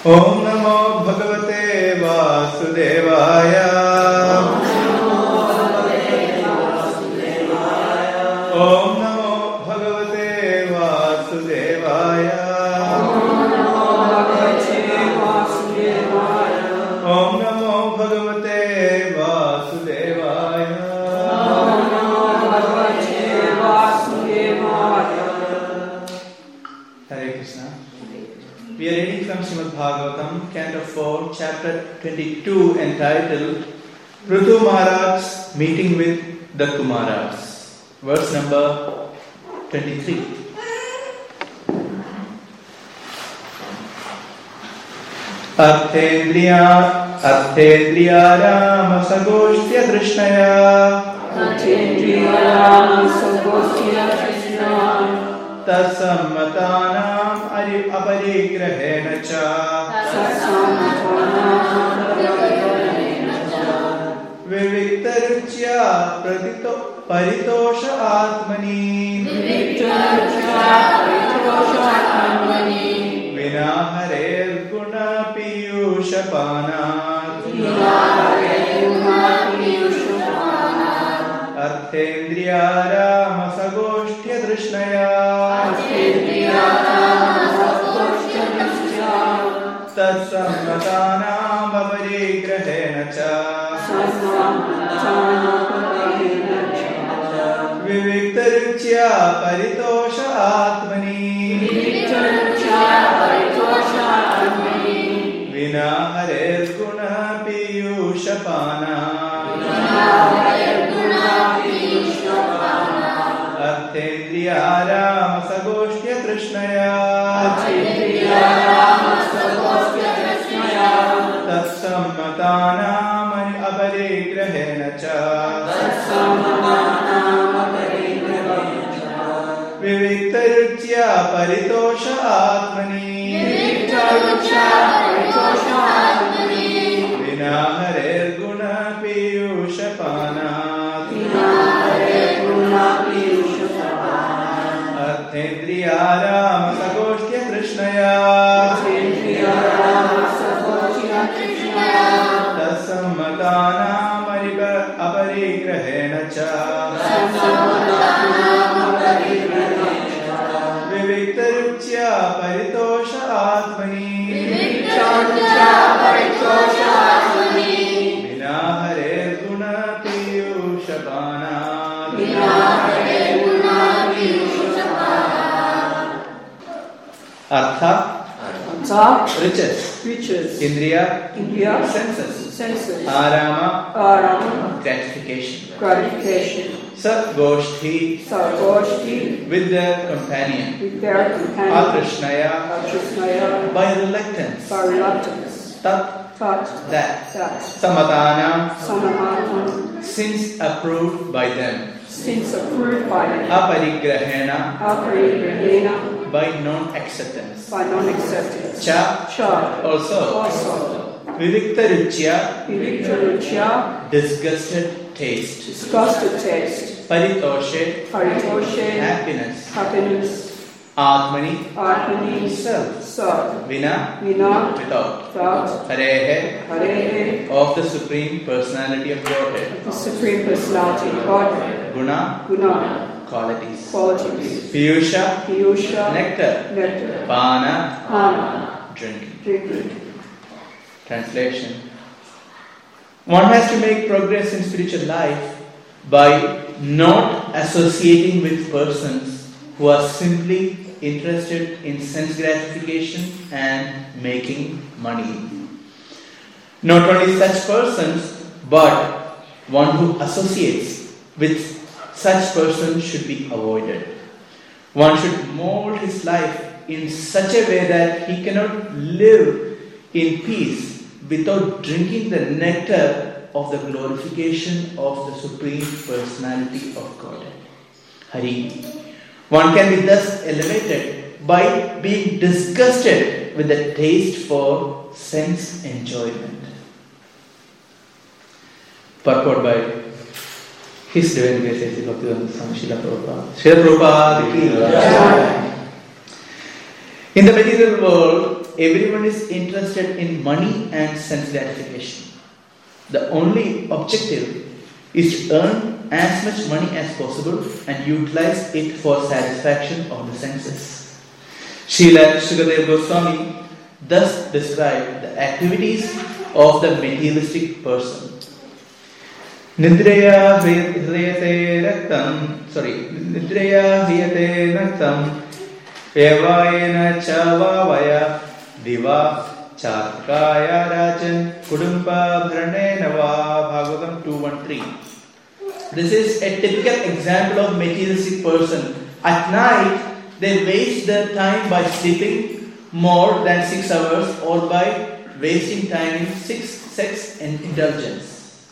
Om Namo Bhagavate Vasudevaya. Om Namo Bhagavate Vasudevaya. Om Namo Bhagavate Vasudevaya. Hare Krishna. We are reading from Srimad Bhagavatam, Canto 4, Chapter 22, entitled Prithu Maharaj's Meeting with the Kumaras. Verse number 23. Arthendriya Rama Sagoshtya Krishnaya. Tasammatanam aparigrahena cha. Viviktaruchya paritosha atmani. Vinaharer guna piyusha panat. Arthendriya Rama Sagoshtya Krishnaya. Tatsammatanam aparigrahena cha. Viviktaruchya paritosha atmani. Vinaharer guna piyusha panat. Arthendriya Rama Sagoshtya Krishnaya. Tatsammatanam aparigrahena cha. Viviktaruchya paritosha atmani. Vinaharer guna piyusha panat. Arthendriya Rama Sagoshtya Krishnaya. Tasammatanam aparigrahena cha. Viviktaruchya paritosha atmani. Vinaharer guna piyusha panat. Artha, riches. Indriya, senses. Arama, gratification. Sadgoshti, with their companion. Akrishnaya, by reluctance. Tat, that. Samatana, since approved by them. Aparigrahena, by non-acceptance. Cha, also. Viviktaruchya, disgusted taste. Paritoshe, happiness. Atmani, self. Vina, without. Harehe, of the Supreme Personality of Godhead. Guna, qualities. Piyusha, nectar. Pana, drinking. Translation. One has to make progress in spiritual life by not associating with persons who are simply interested in sense gratification and making money. Not only such persons, but one who associates with such persons should be avoided. One should mold his life in such a way that he cannot live in peace without drinking the nectar of the glorification of the Supreme Personality of Godhead. Hari. One can be thus elevated by being disgusted with the taste for sense enjoyment. Purport by His Divine Grace Bhaktivedanta Swami Srila Prabhupada. Srila Prabhupada ki jai. In the material world, everyone is interested in money and sense gratification. The only objective is to earn as much money as possible and utilize it for satisfaction of the senses. Srila Shukadeva Goswami thus described the activities of the materialistic person. Nidraya hriyate raktam Evayena chavavaya diva charkaya rajan kudumpa bharanenava Bhagavatam 2.13. This is a typical example of materialistic person. At night, they waste their time by sleeping more than 6 hours or by wasting time in sex and indulgence.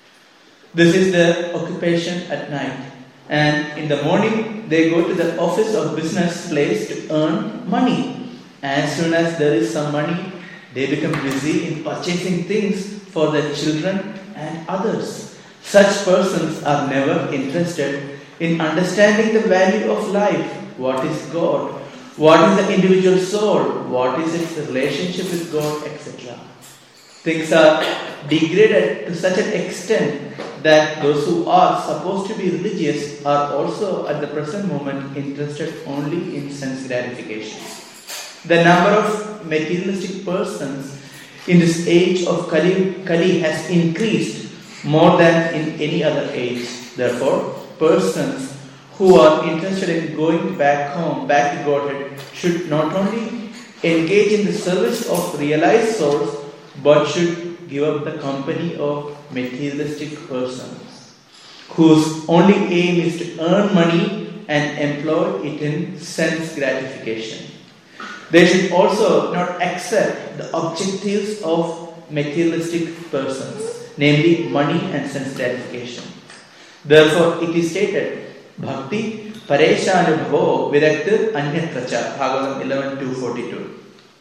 This is their occupation at night. And in the morning, they go to the office or business place to earn money. As soon as there is some money, they become busy in purchasing things for their children and others. Such persons are never interested in understanding the value of life. What is God? What is the individual soul? What is its relationship with God, etc. Things are degraded to such an extent that those who are supposed to be religious are also at the present moment interested only in sense gratification. The number of materialistic persons in this age of Kali has increased more than in any other age. Therefore, persons who are interested in going back home, back to Godhead, should not only engage in the service of realized souls, but should give up the company of materialistic persons, whose only aim is to earn money and employ it in sense gratification. They should also not accept the objectives of materialistic persons, namely money and sense gratification. Therefore, it is stated, Bhakti Pareshanubhavo Viraktir Anyatracha, Bhagavatam 11.242.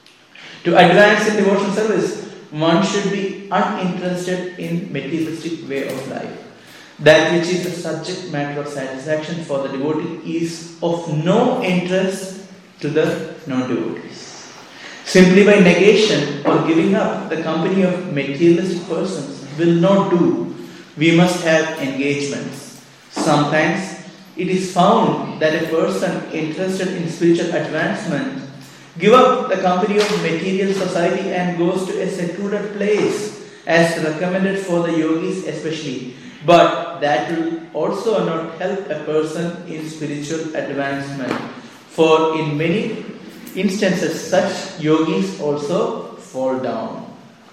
To advance in devotional service, one should be uninterested in materialistic way of life. That which is the subject matter of satisfaction for the devotee is of no interest to the non-devotees. Simply by negation or giving up the company of materialistic persons will not do. We must have engagements. Sometimes it is found that a person interested in spiritual advancement give up the company of material society and goes to a secluded place as recommended for the yogis especially. But that will also not help a person in spiritual advancement. For in many instances such yogis also fall down.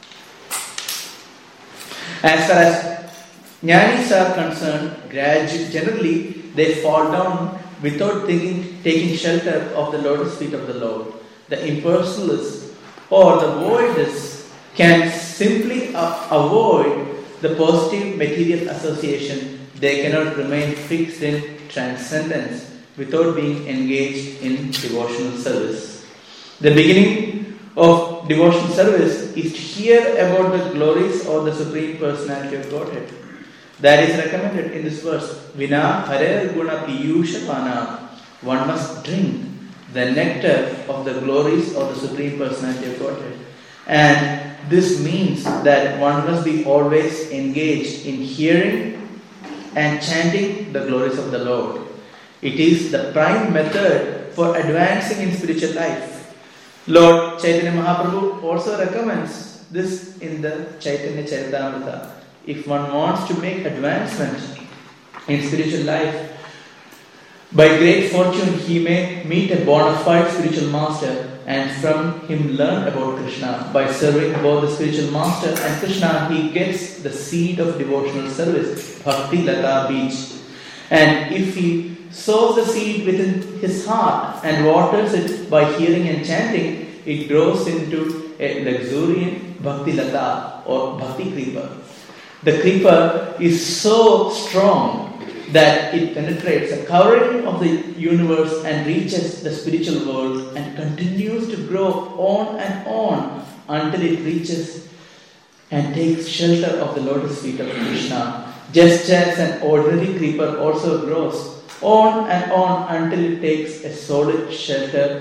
As far as jnanis are concerned, generally they fall down without taking shelter of the lotus feet of the Lord. The impersonalists or the voidists can simply avoid the positive material association. They cannot remain fixed in transcendence without being engaged in devotional service. The beginning of devotional service is to hear about the glories of the Supreme Personality of Godhead. That is recommended in this verse. Vina harer guna piyusha pana. One must drink the nectar of the glories of the Supreme Personality of Godhead. And this means that one must be always engaged in hearing and chanting the glories of the Lord. It is the prime method for advancing in spiritual life. Lord Chaitanya Mahaprabhu also recommends this in the Chaitanya Charitamrita. If one wants to make advancement in spiritual life, by great fortune he may meet a bona fide spiritual master and from him learn about Krishna. By serving both the spiritual master and Krishna, he gets the seed of devotional service, Bhakti Lata Bij. And if he sows the seed within his heart and waters it by hearing and chanting, it grows into a luxuriant Bhakti Lata or Bhakti creeper. The creeper is so strong that it penetrates the covering of the universe and reaches the spiritual world and continues to grow on until it reaches and takes shelter of the lotus feet of Krishna. Just as an ordinary creeper also grows on until it takes a solid shelter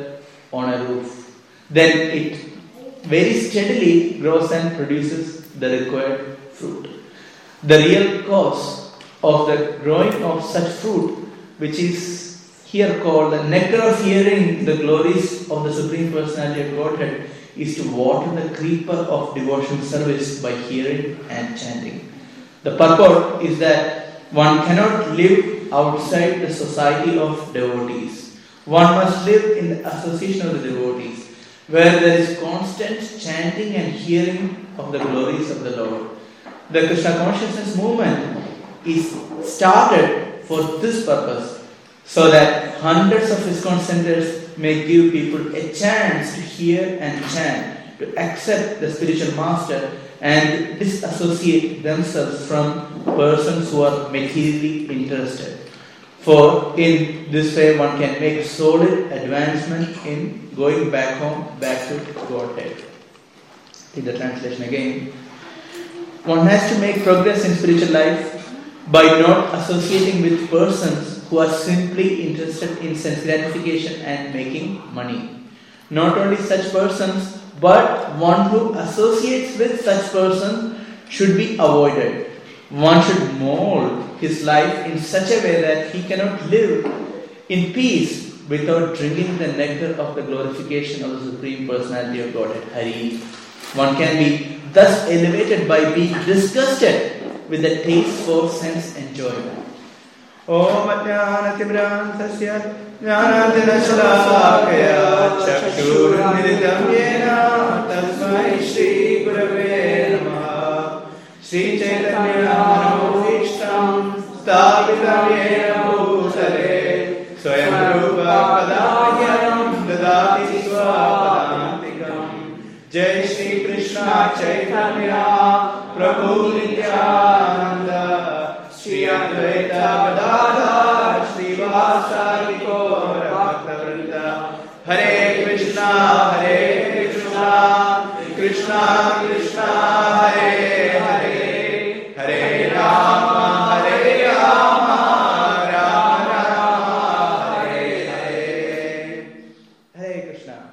on a roof. Then it very steadily grows and produces the required fruit. The real cause of the growing of such fruit, which is here called the nectar of hearing the glories of the Supreme Personality of Godhead, is to water the creeper of devotional service by hearing and chanting. The purport is that one cannot live outside the society of devotees. One must live in the association of the devotees, where there is constant chanting and hearing of the glories of the Lord. The Krishna consciousness movement is started for this purpose, so that hundreds of ISKCON centers may give people a chance to hear and chant, to accept the spiritual master and disassociate themselves from persons who are materially interested. For in this way one can make solid advancement in going back home, back to Godhead. In the translation again. One has to make progress in spiritual life by not associating with persons who are simply interested in sense gratification and making money. Not only such persons, but one who associates with such persons should be avoided. One should mold his life in such a way that he cannot live in peace without drinking the nectar of the glorification of the Supreme Personality of Godhead, Hari. One can be thus elevated by being disgusted with the taste for sense enjoyment. Om Ajnanatimirantasya Jnanatinashalakaya Chakshurmilitam Yena Tasmai Shri Gurave Namaha Shri Chaitanya Manobhishtam Sthapitam Yena Bhutale Swayam Rupa Padayam Dadati Swapadantikam Jai Shri Krishna Chaitanya Prabhu Nityananda Shri Advaita Gadadhar Shri Vasari Gaura Bhaktavrinda Hare Krishna Krishna Krishna Hare Hare Hare Rama Rama Rama Hare Hare. Hare Krishna.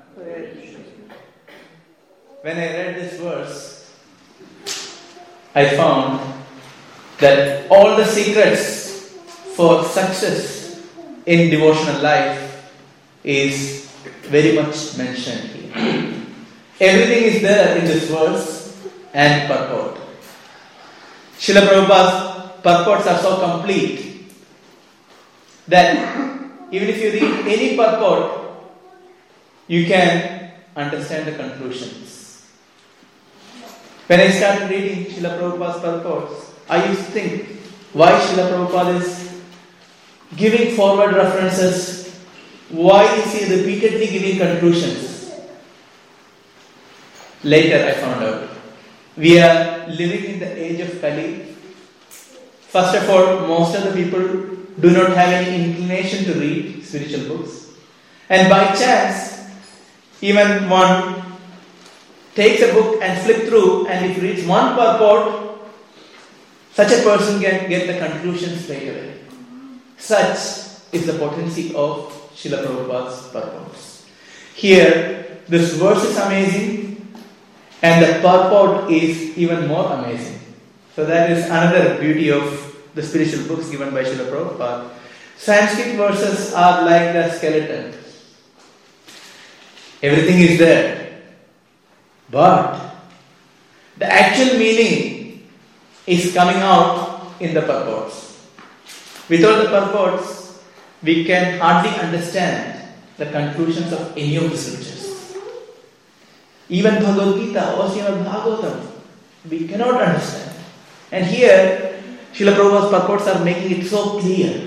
When I read this verse, I found that all the secrets for success in devotional life is very much mentioned here. Everything is there in this verse and purport. Srila Prabhupada's purports are so complete that even if you read any purport, you can understand the conclusions. When I started reading Srila Prabhupada's purports, I used to think why Srila Prabhupada is giving forward references, why is he repeatedly giving conclusions. Later I found out, we are living in the age of Kali. First of all, most of the people do not have any inclination to read spiritual books. And by chance, even one takes a book and flip through, and if reads one purport, such a person can get the conclusion straight away. Such is the potency of Srila Prabhupada's purports. Here, this verse is amazing, and the purport is even more amazing. So that is another beauty of the spiritual books given by Srila Prabhupada. Sanskrit verses are like the skeleton. Everything is there. But the actual meaning is coming out in the purports. Without the purports, we can hardly understand the conclusions of any of the scriptures. Even Bhagavad Gita or Srimad Bhagavatam, we cannot understand. And here, Srila Prabhupada's purports are making it so clear.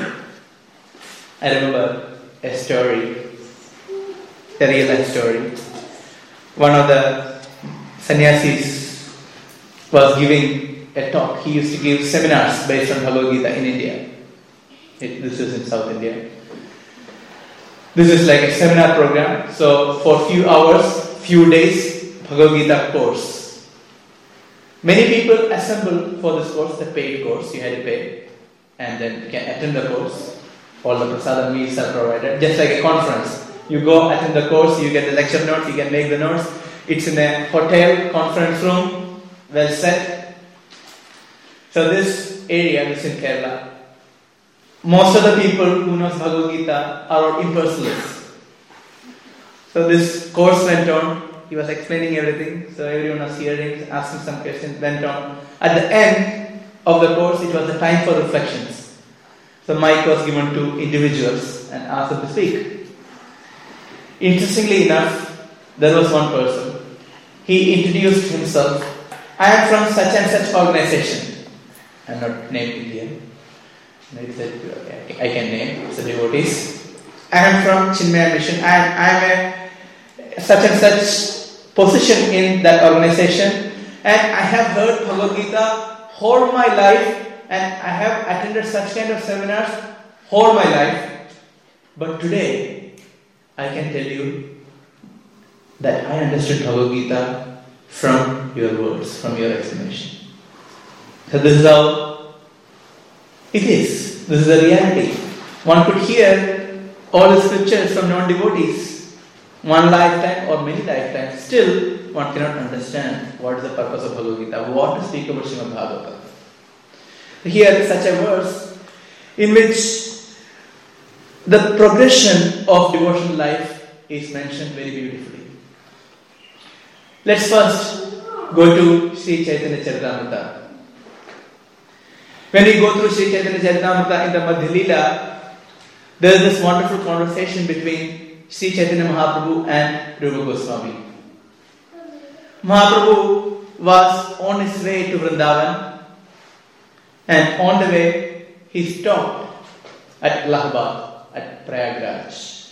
I remember a story, a real life story. One of the sannyasis was giving a talk. He used to give seminars based on Bhagavad Gita in India. This is in South India. This is like a seminar program. So for few hours, few days, Bhagavad Gita course. Many people assemble for this course, a paid course. You had to pay, and then you can attend the course. All the prasadam meals are provided, just like a conference. You go attend the course, you get the lecture notes, you can make the notes. It's in a hotel, conference room, well set. So this area is in Kerala. Most of the people who knows Bhagavad Gita are impersonalists. So this course went on. He was explaining everything. So everyone was hearing, asking some questions, went on. At the end of the course, it was the time for reflections. So mic was given to individuals and asked them to speak. Interestingly enough, there was one person. He introduced himself. I am from such and such organization. I am not named it here. He said, I can name. It's a devotees. I am from Chinmaya Mission and I am a such and such position in that organization. And I have heard Bhagavad Gita whole my life and I have attended such kind of seminars whole my life. But today, I can tell you that I understood Bhagavad Gita from your words, from your explanation. So this is how it is. This is the reality. One could hear all the scriptures from non-devotees, one lifetime or many lifetimes. Still, one cannot understand what is the purpose of Bhagavad Gita, what to speak about Srimad Bhagavatam. Here is such a verse in which the progression of devotional life is mentioned very beautifully. Let's first go to Sri Chaitanya Charitamrita. When we go through Sri Chaitanya Charitamrita in the Madhya Leela, there is this wonderful conversation between Sri Chaitanya Mahaprabhu and Rupa Goswami. Mahaprabhu was on his way to Vrindavan, and on the way he stopped at Allahabad, at Prayagraj.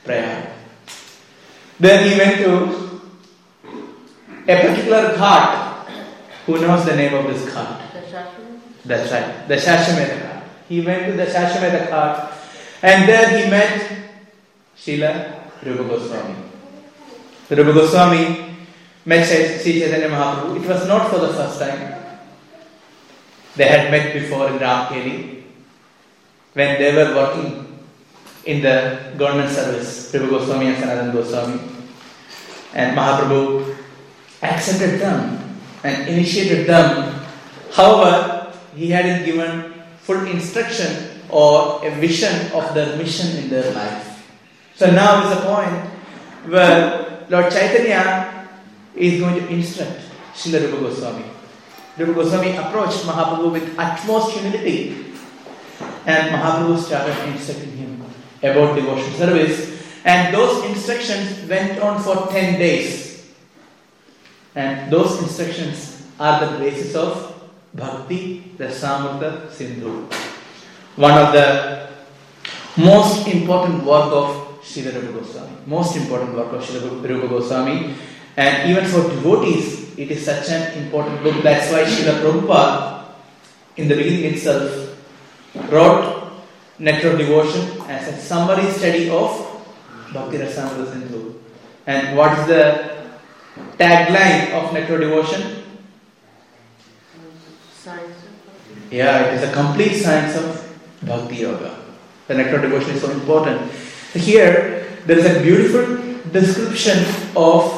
Then he went to a particular ghat. Who knows the name of this ghat? That's right, the Shashwamedha Ghat. He went to the Shashwamedha Ghat and there he met Srila Rupa Goswami. Rupa Goswami met Sri Chaitanya Mahaprabhu. It was not for the first time. They had met before in Ramkeli when they were working in the government service, Rupa Goswami and Sanatana Goswami. And Mahaprabhu accepted them and initiated them. However, he hadn't given full instruction or a vision of their mission in their life. So now is a point where Lord Chaitanya is going to instruct Srila Rupa Goswami. Rupa Goswami approached Mahaprabhu with utmost humility, and Mahaprabhu started instructing him about devotional service, and those instructions went on for 10 days. And those instructions are the basis of Bhakti Rasamrita Sindhu. One of the most important work of Srila Rupa Goswami. Most important work of Srila Rupa Goswami. And even for devotees, it is such an important book. That's why Srila Prabhupada, in the beginning itself, wrote Nectar of Devotion as a summary study of Bhakti Rasamrita Sindhu. And what is the tagline of Nectar of Devotion? Yeah, it is a complete science of Bhakti Yoga. The Nectar of Devotion is so important. Here, there is a beautiful description of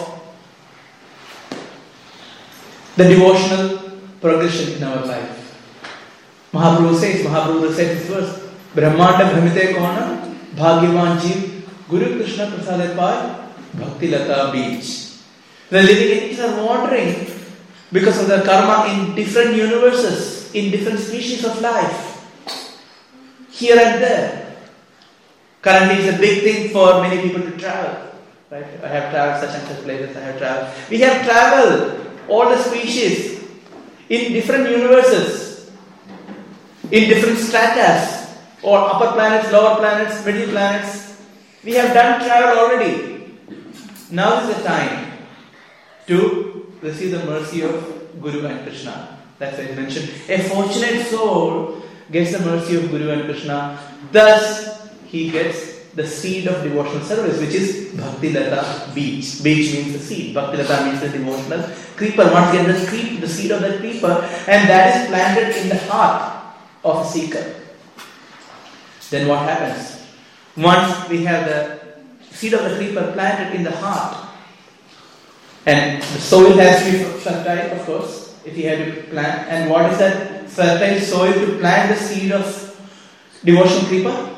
the devotional progression in our life. Mahaprabhu recites this verse, Brahmanda Brahmite Kona, Bhagyavan Jeev, Guru Krishna Prasade Pai, Bhakti Lata Beach. The living entities are wandering because of the karma in different universes, in different species of life, here and there. Currently, it's a big thing for many people to travel. Right? I have traveled such and such places. I have traveled. We have traveled all the species in different universes, in different stratas, or upper planets, lower planets, middle planets. We have done travel already. Now is the time to receive the mercy of Guru and Krishna. That's why it's mentioned. A fortunate soul gets the mercy of Guru and Krishna. Thus, he gets the seed of devotional service, which is Bhakti Lata Beach. Beach means the seed. Bhakti Lata means the devotional creeper. Once gets the seed of the creeper, and that is planted in the heart of a seeker. Then what happens? Once we have the seed of the creeper planted in the heart. And the soil has to be fertile, of course, if he had to plant. And what is that fertile soil to plant the seed of devotional creeper?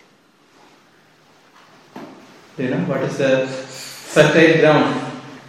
Do you know what is the fertile ground?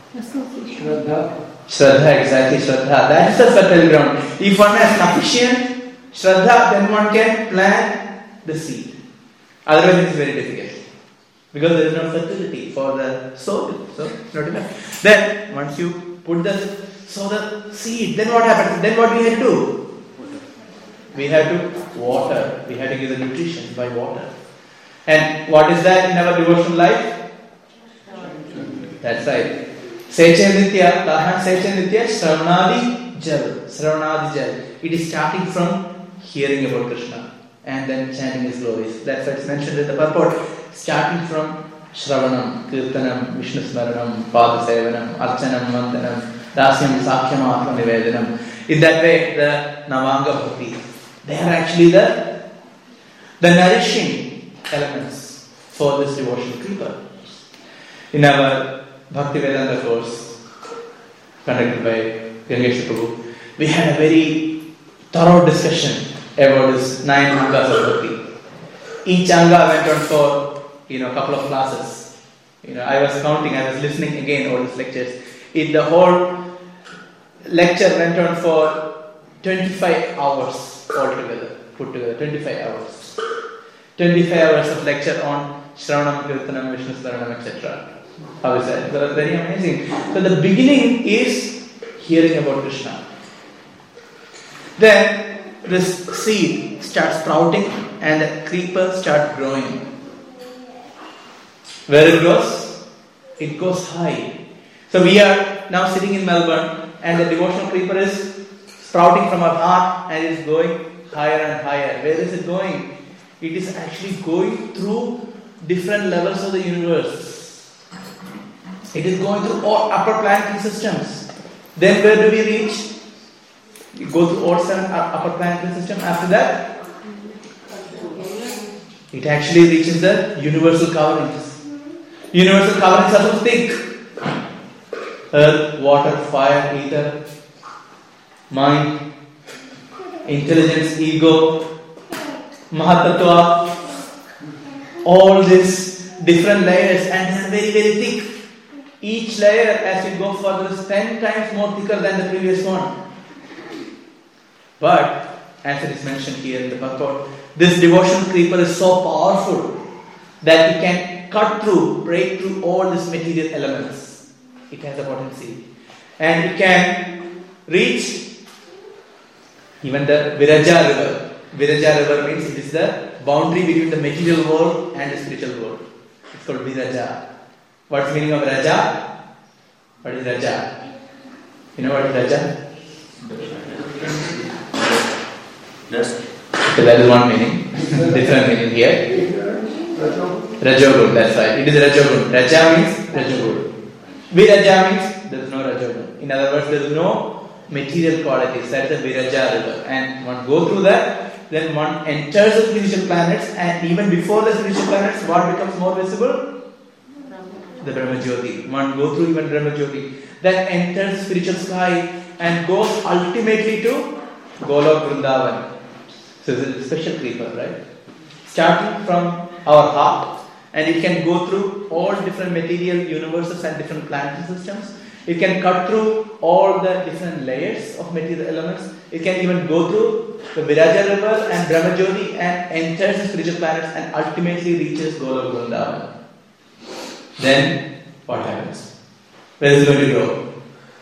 Shraddha, exactly, Shraddha. That is the fertile ground. If one has sufficient Shraddha, then one can plant the seed. Otherwise, it is very difficult. Because there is no fertility for the soil. So, not enough. Then, once you sow the seed, then what happens? Then what we have to do? We have to water. We have to give the nutrition by water. And what is that in our devotional life? That's right. Secha Nitya, Tahan Secha Nitya, Shravanadi Jal. Shravanadi Jal. It is starting from hearing about Krishna and then chanting His glories. That's why it's mentioned in the purport. Starting from Shravanam, Kirtanam, Vishnu Smaranam, Pada Sevanam, Archanam, Vandanam, Dasyam, Sakhyam, Atma Nivedanam. In that way, the Navanga Bhakti, they are actually the nourishing elements for this devotional creeper. In our Bhakti Vedanta course, conducted by Gangesha Prabhu, we had a very thorough discussion about this 9 angas of Bhakti. Each anga went on for a couple of classes. I was counting, I was listening again all these lectures. The whole lecture went on for 25 hours altogether, put together, 25 hours. 25 hours of lecture on Shravanam, Kirtanam, Vishnu Smaranam, etc. How is that? That was very amazing. So the beginning is hearing about Krishna. Then this seed starts sprouting and the creeper starts growing. Where it goes? It goes high. So we are now sitting in Melbourne and the devotional creeper is sprouting from our heart and it is going higher and higher. Where is it going? It is actually going through different levels of the universe. It is going through all upper planetary systems. Then where do we reach? We go through all 7 upper planetary systems. After that, it actually reaches the universal coverings. Universal coverings are so thick. Earth, water, fire, ether, mind, intelligence, ego, Mahatattva, all these different layers, and they are very, very thick. Each layer, as you go further, is 10 times more thicker than the previous one. But, as it is mentioned here in the purport, this devotional creeper is so powerful that it can cut through, break through all these material elements. It has a potency. And it can reach even the Viraja river. Viraja river means it is the boundary between the material world and the spiritual world. It's called Viraja. What's the meaning of Raja? What is Raja? You know what is Raja? Yes. Okay, that is one meaning. Different meaning here. Rajogun, that's right. It is Rajogun. Raja means Rajogun. Viraja means there is no Rajogun. In other words, there is no material qualities. That is the Viraja river. And one go through that, then one enters the spiritual planets, and even before the spiritual planets, what becomes more visible? The Brahma Jyoti. One go through even Brahma Jyoti. Then enters the spiritual sky and goes ultimately to Golok Vrindavan. So it's a special creeper, right? Starting from our heart, and it can go through all different material universes and different planetary systems. It can cut through all the different layers of material elements. It can even go through the Viraja river and Brahma Jyoti and enters the spiritual planets and ultimately reaches Golok Vrindavan. Then what happens? Where is it going to grow?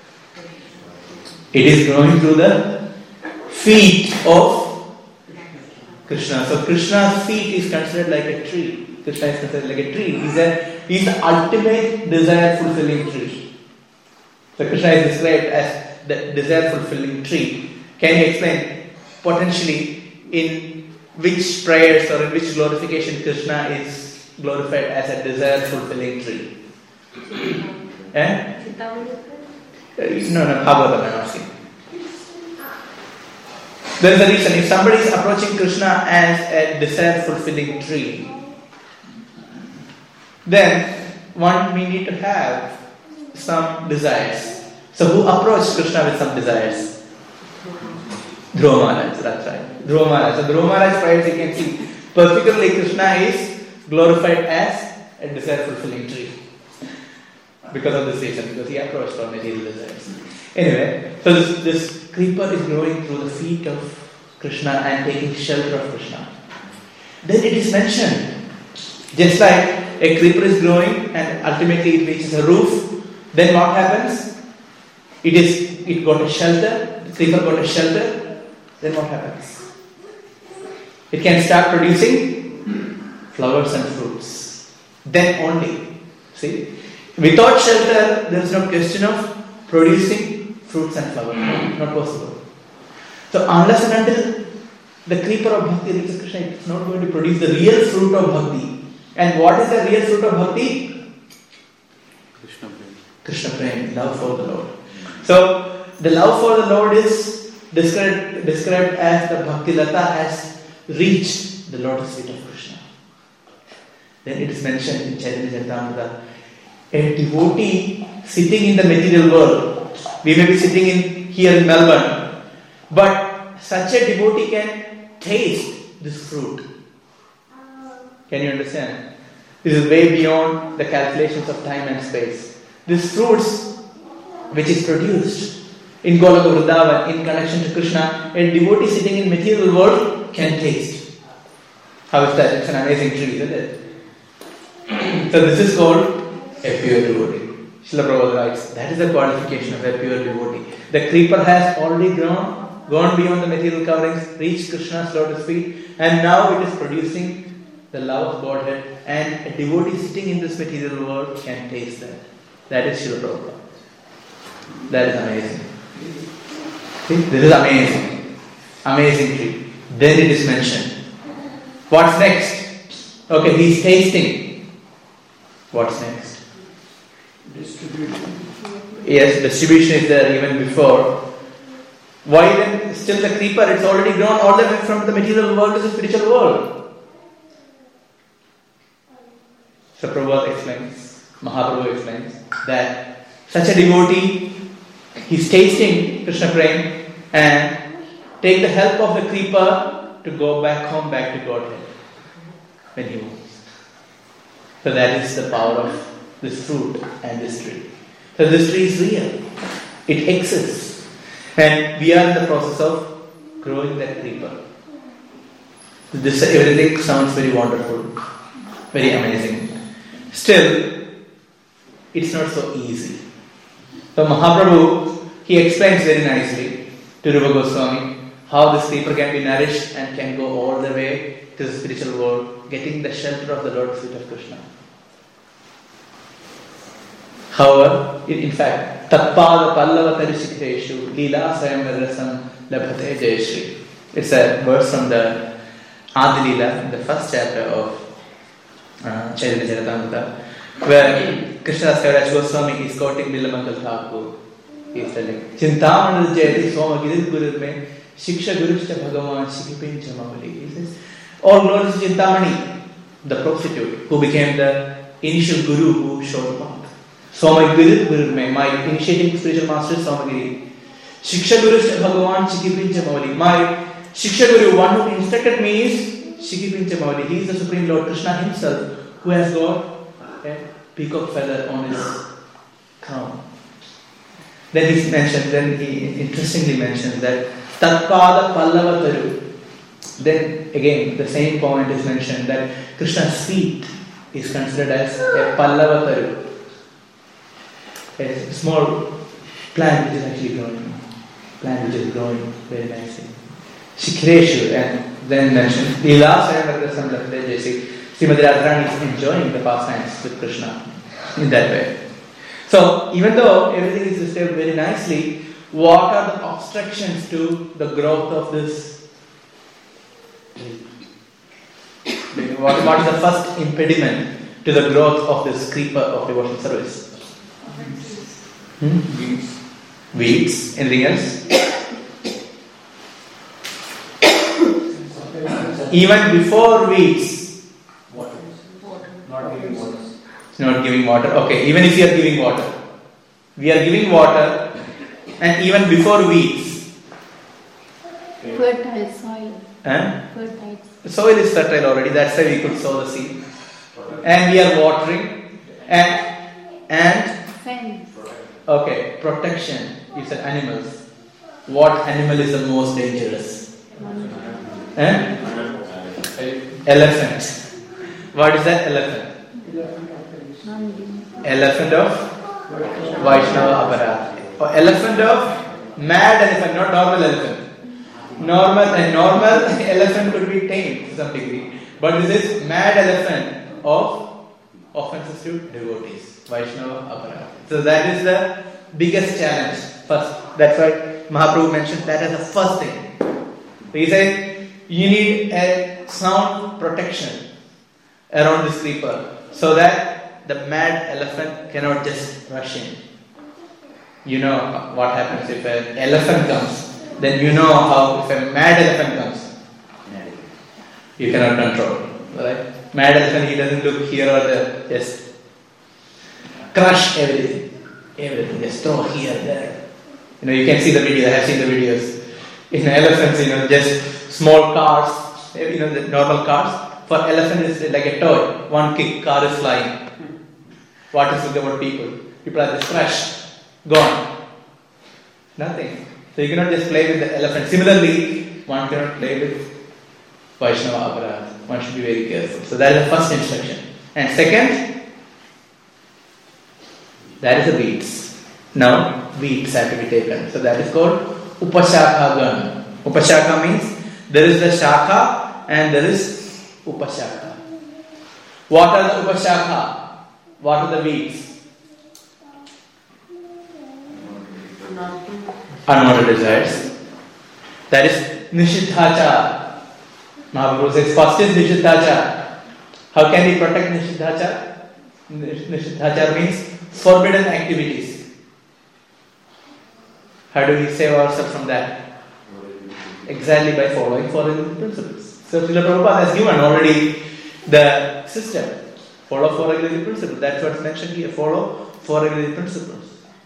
It is growing through the feet of Krishna. So Krishna's feet is considered like a tree. Krishna is considered like a tree. He is the ultimate desire fulfilling tree. So Krishna is described as the desire fulfilling tree. Can you explain potentially in which prayers or in which glorification Krishna is glorified as a desire fulfilling tree? No, Bhagavatam I'm asking. There is a reason. If somebody is approaching Krishna as a desire fulfilling tree, then we need to have some desires. So who approached Krishna with some desires? Dhruva Maharaj, that's right. Dhruva Maharaj. So Dhruva Maharaj finds, you can see, particularly Krishna is glorified as a desire fulfilling tree. Because of this reason, because he approached for material desires. Anyway, so this creeper is growing through the feet of Krishna and taking shelter of Krishna. Then it is mentioned, just like a creeper is growing and ultimately it reaches a roof, then what happens? It got a shelter, the creeper got a shelter, then what happens? It can start producing flowers and fruits. Then only. See? Without shelter, there is no question of producing fruits and flowers. Not possible. So unless and until the creeper of bhakti reaches Krishna, it is not going to produce the real fruit of bhakti. And what is the real fruit of bhakti? Krishna Prem. Krishna Prem, love for the Lord. So the love for the Lord is described as the Bhakti Lata has reached the lotus feet of Krishna. Then it is mentioned in Chaitanya Charitamrita, a devotee sitting in the material world. We may be sitting here in Melbourne, but such a devotee can taste this fruit. Can you understand? This is way beyond the calculations of time and space. These fruits which is produced in Goloka Vrindavan in connection to Krishna, a devotee sitting in material world can taste. How is that? It's an amazing tree, isn't it? So this is called a pure devotee. Srila Prabhupada writes, that is the qualification of a pure devotee. The creeper has already gone beyond the material coverings, reached Krishna's lotus feet, and now it is producing the love of Godhead, and a devotee sitting in this material world can taste that. That is Srila Prabhupada. That is amazing. See, this is amazing. Amazing tree. Then it is mentioned. What's next? Okay, he's tasting. What's next? Distribution. Yes, distribution is there even before. Why then still the creeper? It's already grown all the way from the material world to the spiritual world. So Prabhupada explains, Mahaprabhu explains that such a devotee, he's tasting Krishna Prem and take the help of the creeper to go back home, back to Godhead when he wants. So that is the power of this fruit and this tree. So this tree is real. It exists. And we are in the process of growing that creeper. This everything sounds very wonderful, very amazing. Still, it's not so easy. So Mahaprabhu, he explains very nicely to Rupa Goswami how this creeper can be nourished and can go all the way to the spiritual world, getting the shelter of the lotus feet of Krishna. However, in fact, Tatpada Pallava Tarishikreshu Leela Swayamvarasam Labhate Jayashri. It's a verse from the Adi Leela, in the first chapter of Chaitanya Charitamrita, where Krishnadas Kaviraj Goswami is quoting Nilamangal Thakur. He is telling, Chintamanal Jayati Swama Girir Gurir Me Shiksha Gurishta Bhagavan Shikipincha Mavali. He says, all glory to Chintamani, the prostitute, who became the initial guru who showed the path. Swamagiri Guru Me, my initiating spiritual master is Swamagiri. Shiksha Gurishta Bhagavan Shikipincha Mavali. My Shiksha Guru, one who instructed me, is Shikipincha Mavali. He is the Supreme Lord Krishna himself, who has got a peacock feather on his crown. Then he interestingly mentions that Tatpada Pallava Taru. Then again, the same point is mentioned that Krishna's feet is considered as a Pallava Taru. A small plant which is actually growing. Plant which is growing very nicely. Shikreshu, and then mentioned Leela Swayamvarasam Labhate Jayashri. Srimati Radharani is enjoying the pastimes with Krishna in that way. So, even though everything is described very nicely, what are the obstructions to the growth of this? What is the first impediment to the growth of this creeper of devotional service? Weeds. Weeds. Anything else? Even before weeds. Water. Not getting water. It's not giving water. Okay, even if you are giving water. We are giving water, and even before weeds. Fertile soil. Fertile. Soil is fertile already, that's why we could sow the seed. And we are watering. And Fence. okay, protection. You said animals. What animal is the most dangerous? Elephant. What is that elephant? Elephant of Vaishnava Aparat. Or elephant of mad elephant, not normal elephant. Normal elephant could be tamed to some degree. But this is mad elephant of offenses to devotees. Vaishnava Aparat. So that is the biggest challenge. First, that's why Mahaprabhu mentioned that as the first thing. He said, you need a sound protection around this creeper so that the mad elephant cannot just rush in. You know what happens if an elephant comes, then you know how if a mad elephant comes, you cannot control. Right? Mad elephant, he doesn't look here or there, just crush everything, just throw here, there. You can see the video. I have seen the videos. Elephants, just small cars, the normal cars. For elephant, it's like a toy. One kick, car is flying. What is it about people? People are just crushed, gone. Nothing. So you cannot just play with the elephant. Similarly, one cannot play with Vaishnava Aparat. One should be very careful. So that is the first instruction. And second, that is the weeds. Now, weeds have to be taken. So that is called Upashakha Gan. Upashakha means there is the Shakha and there is Upashakha. What are the Upashakha? What are the weeds? Unwanted desires. That is Nishiddhacha. Mahaprabhu says first is Nishiddhacha. How can we protect Nishiddhacha? Nishiddhacha means forbidden activities. How do we save ourselves from that? Exactly by following four regular principles. So Srila Prabhupada has given already the system. Follow four regular principles. That's what's mentioned here. Follow four regular principles.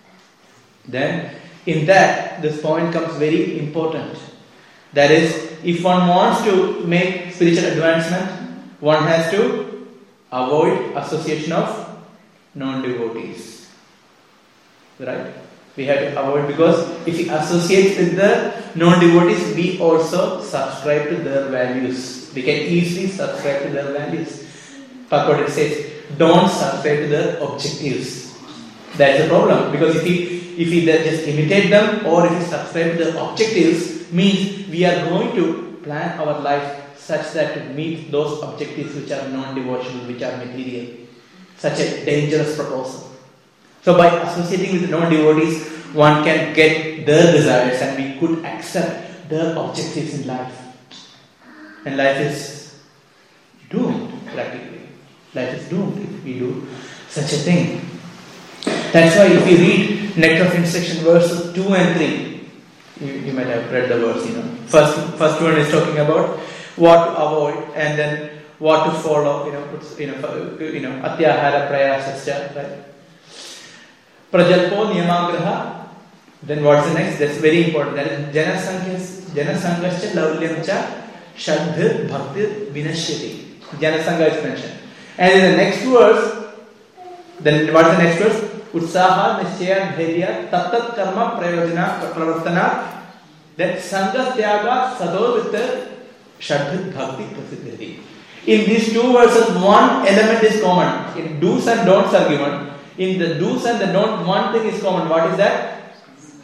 Then in that, this point comes very important. That is, if one wants to make spiritual advancement, one has to avoid association of non-devotees. Right? We have to avoid, because if we associate with the non-devotees, we also subscribe to their values. We can easily subscribe to their values. Purport says, don't subscribe to their objectives. That's the problem, because if we just imitate them or if we subscribe to their objectives, means we are going to plan our life such that to meet those objectives which are non-devotional, which are material. Such a dangerous proposal. So by associating with non-devotees, one can get their desires and we could accept their objectives in life. And life is doomed, practically. Life is doomed if we do such a thing. That's why if you read Nectar of Instruction verses 2 and 3, you might have read the verse, First one is talking about what to avoid and then what to follow, Atyahara Prayasascha, right? Prajalpo Niyamagraha. Then what's the next? That's very important. That is Janasangascha Laulyamcha Shadhir Bhaktir Vinashyati. Janasanga is mentioned. And in the next verse, then what is the next verse? Utsaha Nishchaya Dhairya Tattat Karma Prayojana Pravartana. Then Sangha Tyaga Sado with the Shadhir Bhakti Prasiddhati. In these two verses, one element is common. In do's and don'ts are given. In the do's and the don'ts, one thing is common. What is that?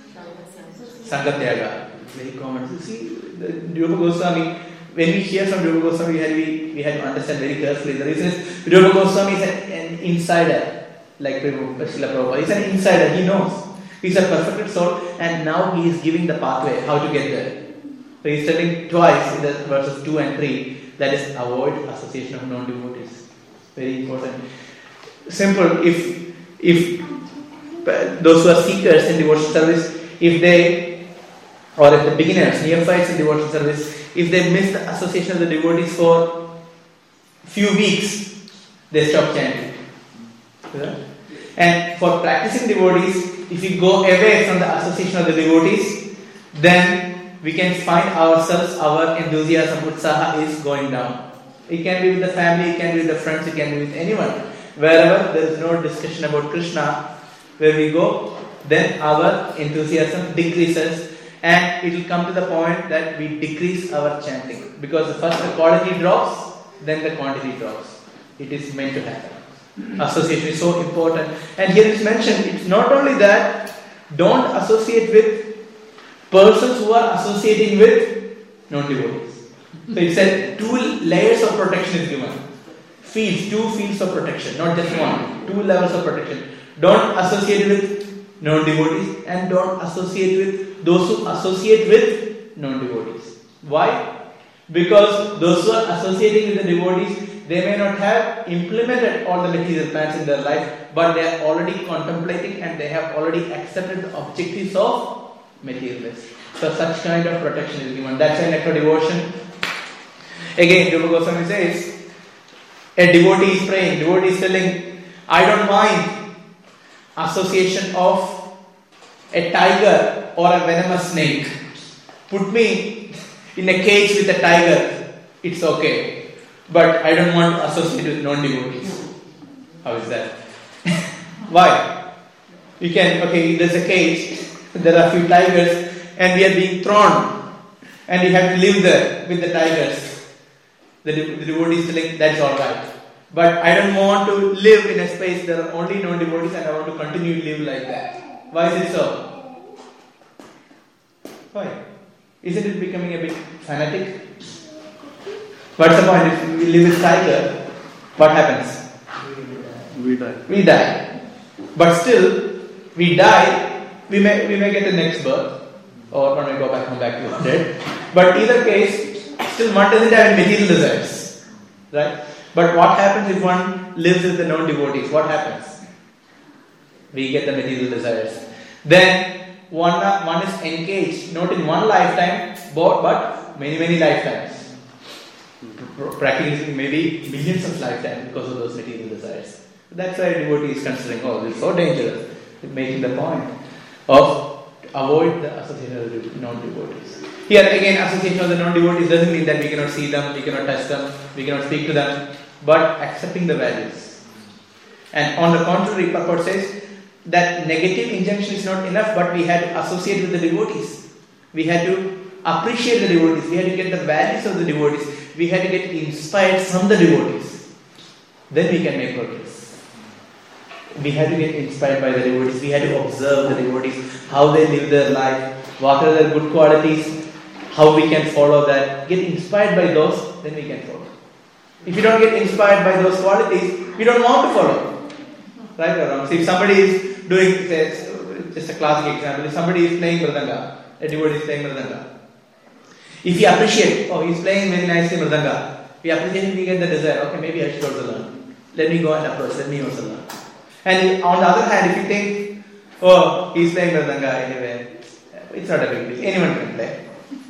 Sangatyaga. Very common. You see, Rupa Goswami, when we hear from Rupa Goswami, we had to understand very carefully. The reason is, Rupa Goswami is an insider, like Srila Prabhupada. He's an insider, he knows. He's a perfected soul, and now he is giving the pathway, how to get there. So he's telling twice in the verses 2 and 3, that is, avoid association of non-devotees. Very important. Simple, if those who are seekers in devotional service, if the beginners, neophytes in devotional service, if they miss the association of the devotees for few weeks, they stop chanting. And for practicing devotees, if we go away from the association of the devotees, then we can find ourselves, our enthusiasm, utsaha is going down. It can be with the family, it can be with the friends, it can be with anyone. Wherever there is no discussion about Krishna, where we go, then our enthusiasm decreases, and it will come to the point that we decrease our chanting. Because first the quality drops, then the quantity drops. It is meant to happen. Association is so important. And here it's mentioned, it's not only that, don't associate with persons who are associating with non-devotees. So it said 2 layers of protection is given. Fields, 2 fields of protection, not just one. 2 levels of protection. Don't associate with non-devotees and don't associate with those who associate with non-devotees. Why? Because those who are associating with the devotees, they may not have implemented all the material plans in their life, but they are already contemplating and they have already accepted the objectives of materialists. So such kind of protection is given. That's why nectar devotion. Again, Rupa Goswami says, a devotee is praying, devotee is telling, I don't mind association of a tiger or a venomous snake. Put me in a cage with a tiger, it's okay. But I don't want to associate with non-devotees. How is that? Why? You can, okay, there's a cage, there are a few tigers, and we are being thrown, and you have to live there with the tigers. The devotee is telling, that's alright. But I don't want to live in a space there are only non-devotees and I want to continue to live like that. Why is it so? Why? Isn't it becoming a bit fanatic? What's the point? If we live with tiger, what happens? We die. We die. But still, we die, we may get the next birth, or one may come back to dead. But either case, still one doesn't have any material desires. Right? But what happens if one lives with the non-devotees? What happens? We get the material desires. Then one is engaged, not in one lifetime, but many lifetimes. Practically maybe millions of lifetimes because of those material desires. That's why a devotee is considering, this is so dangerous. It's making the point of avoid the association of the non-devotees. Here again, association of the non-devotees doesn't mean that we cannot see them, we cannot touch them, we cannot speak to them, but accepting the values. And on the contrary, purport says that negative injunction is not enough, but we had to associate with the devotees. We had to appreciate the devotees, we had to get the values of the devotees, we had to get inspired from the devotees. Then we can make progress. We had to get inspired by the devotees, we had to observe the devotees, how they live their life, what are their good qualities, how we can follow that. Get inspired by those, then we can follow. If you don't get inspired by those qualities, we don't want to follow. Right or wrong? See, if somebody is doing, just a classic example, if somebody is playing mridanga, a devotee is playing mridanga. If we appreciate, he's playing very nicely mridanga, we appreciate him, we get the desire, okay, maybe I should also learn. Let me go and approach, let me also learn. And on the other hand, if you think, he's playing mridanga anyway, it's not a big deal, anyone can play.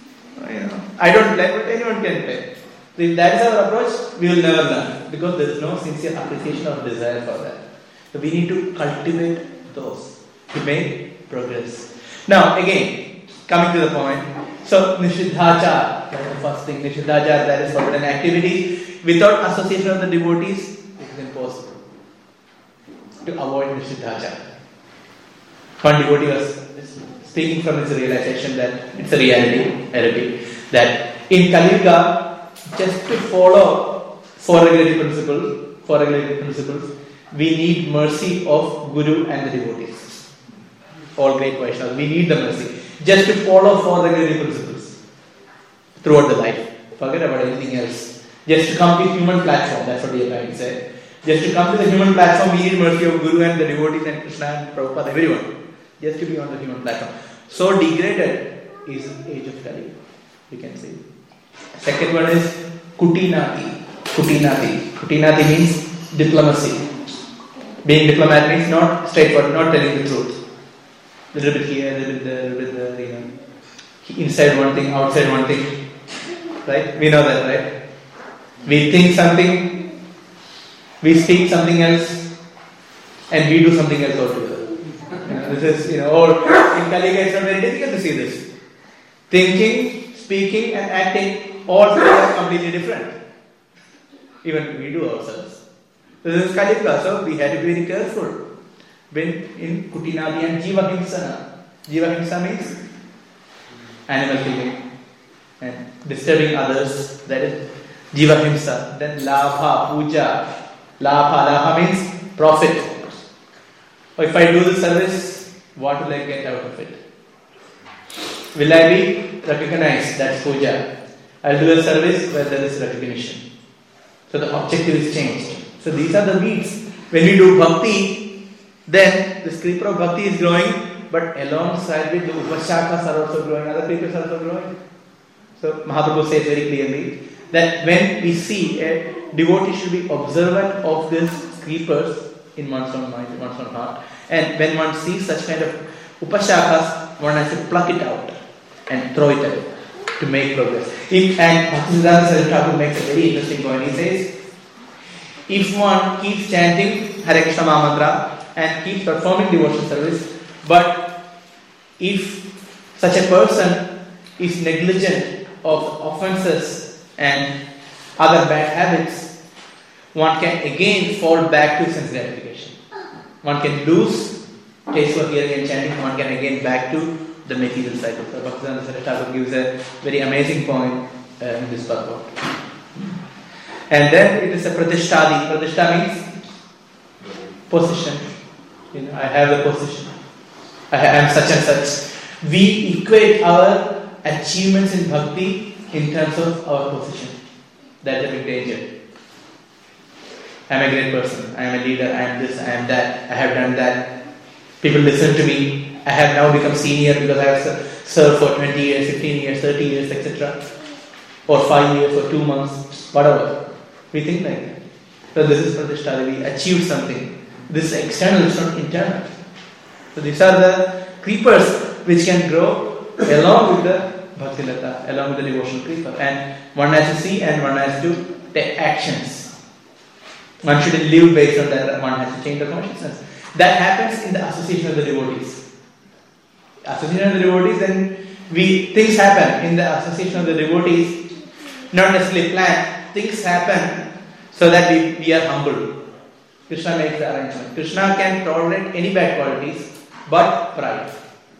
I don't play, but anyone can play. So if that is our approach, we will never learn because there is no sincere appreciation or desire for that. So we need to cultivate those to make progress. Now again, coming to the point. So Nishiddhachar, that is the first thing. Nishiddhachar, that is forbidden activity. Without association of the devotees, it is impossible to avoid Nishiddhachar. One devotee was speaking from his realization that it's a reality, that in Kali Yuga, just to follow four regulatory principles, we need mercy of Guru and the devotees. All great Vaishnavas, we need the mercy. Just to follow four regulatory principles throughout the life. Forget about anything else. Just to come to human platform, that's what we are trying to say. Just to come to the human platform, we need mercy of Guru and the devotees and Krishna and Prabhupada, everyone. Just to be on the human platform. So degraded is the age of Kali, you can see. Second one is Kutinati. Kutinati means diplomacy. Being diplomat means not straightforward, not telling the truth. A little bit here, a little bit there, a little bit there, inside one thing, outside one thing. Right? We know that, right? We think something, we speak something else. and we do something else altogether. This is, or in Kali Yuga it's not very difficult to see this. Thinking, speaking and acting, all three are completely different. Even we do ourselves. This is Kali Yuga, so we have to be very careful. When in Kutinadi and Jiva Himsana. Jiva Himsa means animal killing and disturbing others. That is Jiva Himsa. Then Labha, Puja. Labha means profit. Or if I do the service, what will I get out of it? Will I be recognized? That's puja. I'll do a service where there is recognition. So the objective is changed. So these are the needs. When we do bhakti, then this creeper of bhakti is growing, but alongside with the upashakas are also growing, other creepers are also growing. So Mahaprabhu says very clearly that when we see a devotee should be observant of these creepers in one's own mind, one's own heart. And when one sees such kind of upashakas, one has to pluck it out and throw it away to make progress. And Bhaktisiddhanta Saraswati Thakur makes a very interesting point. He says, if one keeps chanting Hare Krishna Mahamantra and keeps performing devotional service, but if such a person is negligent of offences and other bad habits, one can again fall back to sense gratification. One can lose taste for hearing and chanting, one can again back to the material cycle. So Bhaktisiddhanta Saraswati Thakur gives a very amazing point in this purport. And then it is a pratishtadi. Pratishtha means position. I have a position. I am such and such. We equate our achievements in bhakti in terms of our position. That's a big danger. I am a great person. I am a leader. I am this. I am that. I have done that. People listen to me. I have now become senior because I have served for 20 years, 15 years, 30 years, etc. Or 5 years, or 2 months, whatever. We think like that. So this is pratishtha. We achieved something. This is external, it's not internal. So these are the creepers which can grow along with the bhaktilata, along with the devotional creeper. And one has to see and one has to take actions. One shouldn't live based on that. One has to change the consciousness. That happens in the association of the devotees. Association of the devotees, then things happen in the association of the devotees, not necessarily planned. Things happen so that we are humble. Krishna makes the arrangement. Krishna can tolerate any bad qualities, but pride.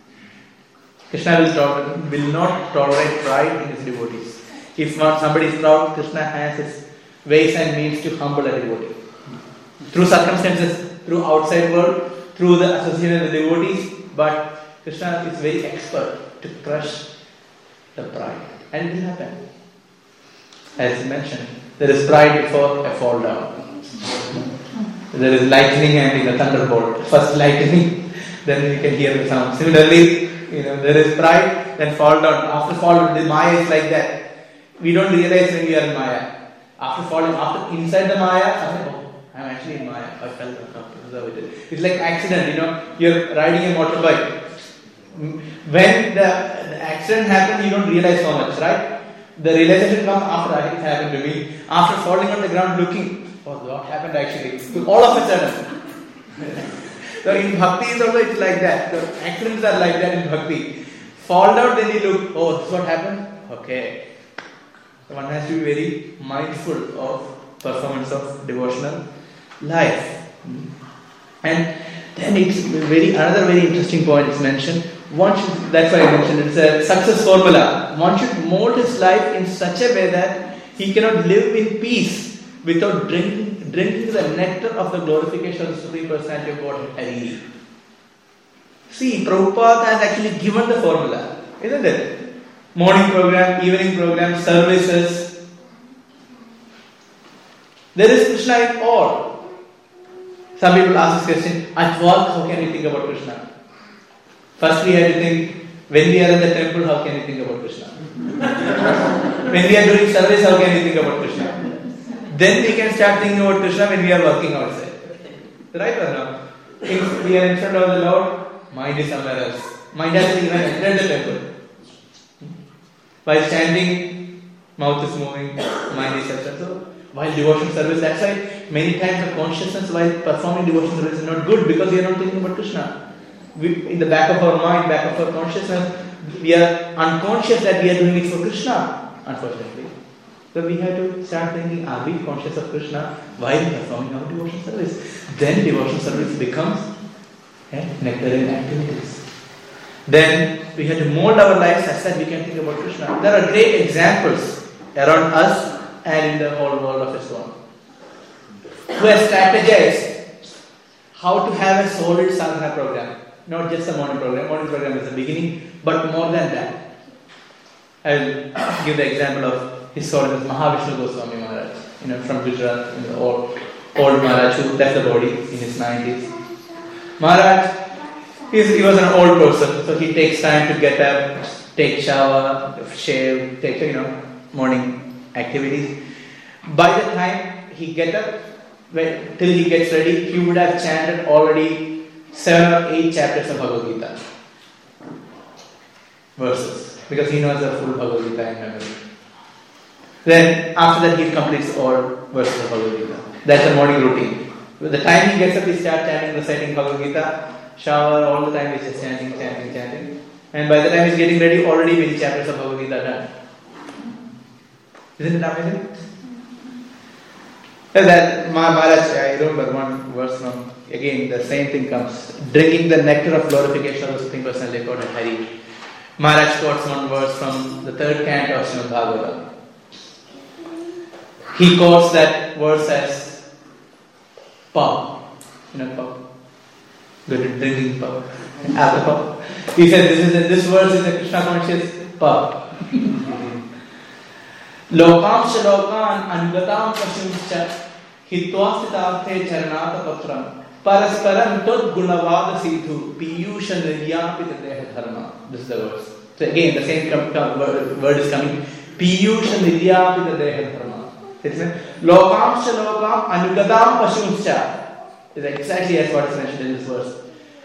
Krishna will not tolerate pride in his devotees. If not somebody is proud, Krishna has his ways and means to humble a devotee. Through circumstances, through outside world, through the association of the devotees, but Krishna is very expert to crush the pride. And it will happen. As mentioned, there is pride before a fall down. There is lightning and in a thunderbolt. First lightning, then you can hear the sound. Similarly, there is pride, then fall down. After fall down, the Maya is like that. We don't realize when we are in Maya. After falling, inside the Maya, I'm actually in Maya. I fell down. It's like accident, you're riding a motorbike. When the accident happens, you don't realize so much, right? The realization comes after it happened to me. After falling on the ground looking, what happened actually? All of a sudden. So in bhakti it's like that. The accidents are like that in bhakti. Fall down, then you look, this is what happened? Okay. So one has to be very mindful of performance of devotional life. And then another very interesting point is mentioned. That's why I mentioned it's a success formula. One should mold his life in such a way that he cannot live in peace without drinking the nectar of the glorification of the Supreme Personality of Godhead, Hari. See, Prabhupada has actually given the formula, isn't it? Morning program, evening program, services. There is Krishna in all. Some people ask this question, at work, how can we think about Krishna? First we have to think, when we are in the temple, how can we think about Krishna? When we are doing service, how can we think about Krishna? Then we can start thinking about Krishna when we are working outside. Right or not? If we are in front of the Lord, mind is somewhere else. Mind hasn't even entered the temple. While standing, mouth is moving, mind is elsewhere. So while devotion service. That's why many times the consciousness while performing devotion service is not good, because we are not thinking about Krishna. In the back of our mind, back of our consciousness, we are unconscious that we are doing it for Krishna, unfortunately. So we have to start thinking, are we conscious of Krishna while performing our devotion service? Then devotion service becomes nectarian activities. Then we have to mold our lives such that we can think about Krishna. There are great examples around us and in the whole world of ISKCON who have strategized how to have a solid sadhana program. Not just a morning program. Morning program is the beginning, but more than that. I will give the example of His Holiness Mahavishnu Goswami Maharaj, from Gujarat, the old Maharaj who left the body in his 90s. Maharaj, he was an old person, so he takes time to get up, take shower, shave, take morning activities. By the time he gets up, till he gets ready, he would have chanted already 7 or 8 chapters of Bhagavad Gita verses, because he knows the full Bhagavad Gita in memory. Then after that he completes all verses of Bhagavad Gita. That's the morning routine. By the time he gets up, he starts chanting, reciting Bhagavad Gita, shower, all the time he's just chanting. And by the time he's getting ready, already many chapters of Bhagavad Gita are done. Isn't it amazing? That Maharaj, I remember one verse from, again the same thing comes, drinking the nectar of glorification of the Supreme Personality of Godhead Hari. Maharaj quotes one verse from the 3rd canto of Srimad Bhagavatam. He quotes that verse as pub. Pub. Good drinking pub. Alcohol. He said this verse is a Krishna conscious pub. Lokam shalokan angatam pasumcha hitwastitarte charanata patram parasparam tod gunavad sidhu piyusha niryapita deha dharma. This is the verse. So again, the same word is coming. Piyusha niryapita deha dharma. Lokam shalokam anugadam pasumcha is exactly as what is mentioned in this verse.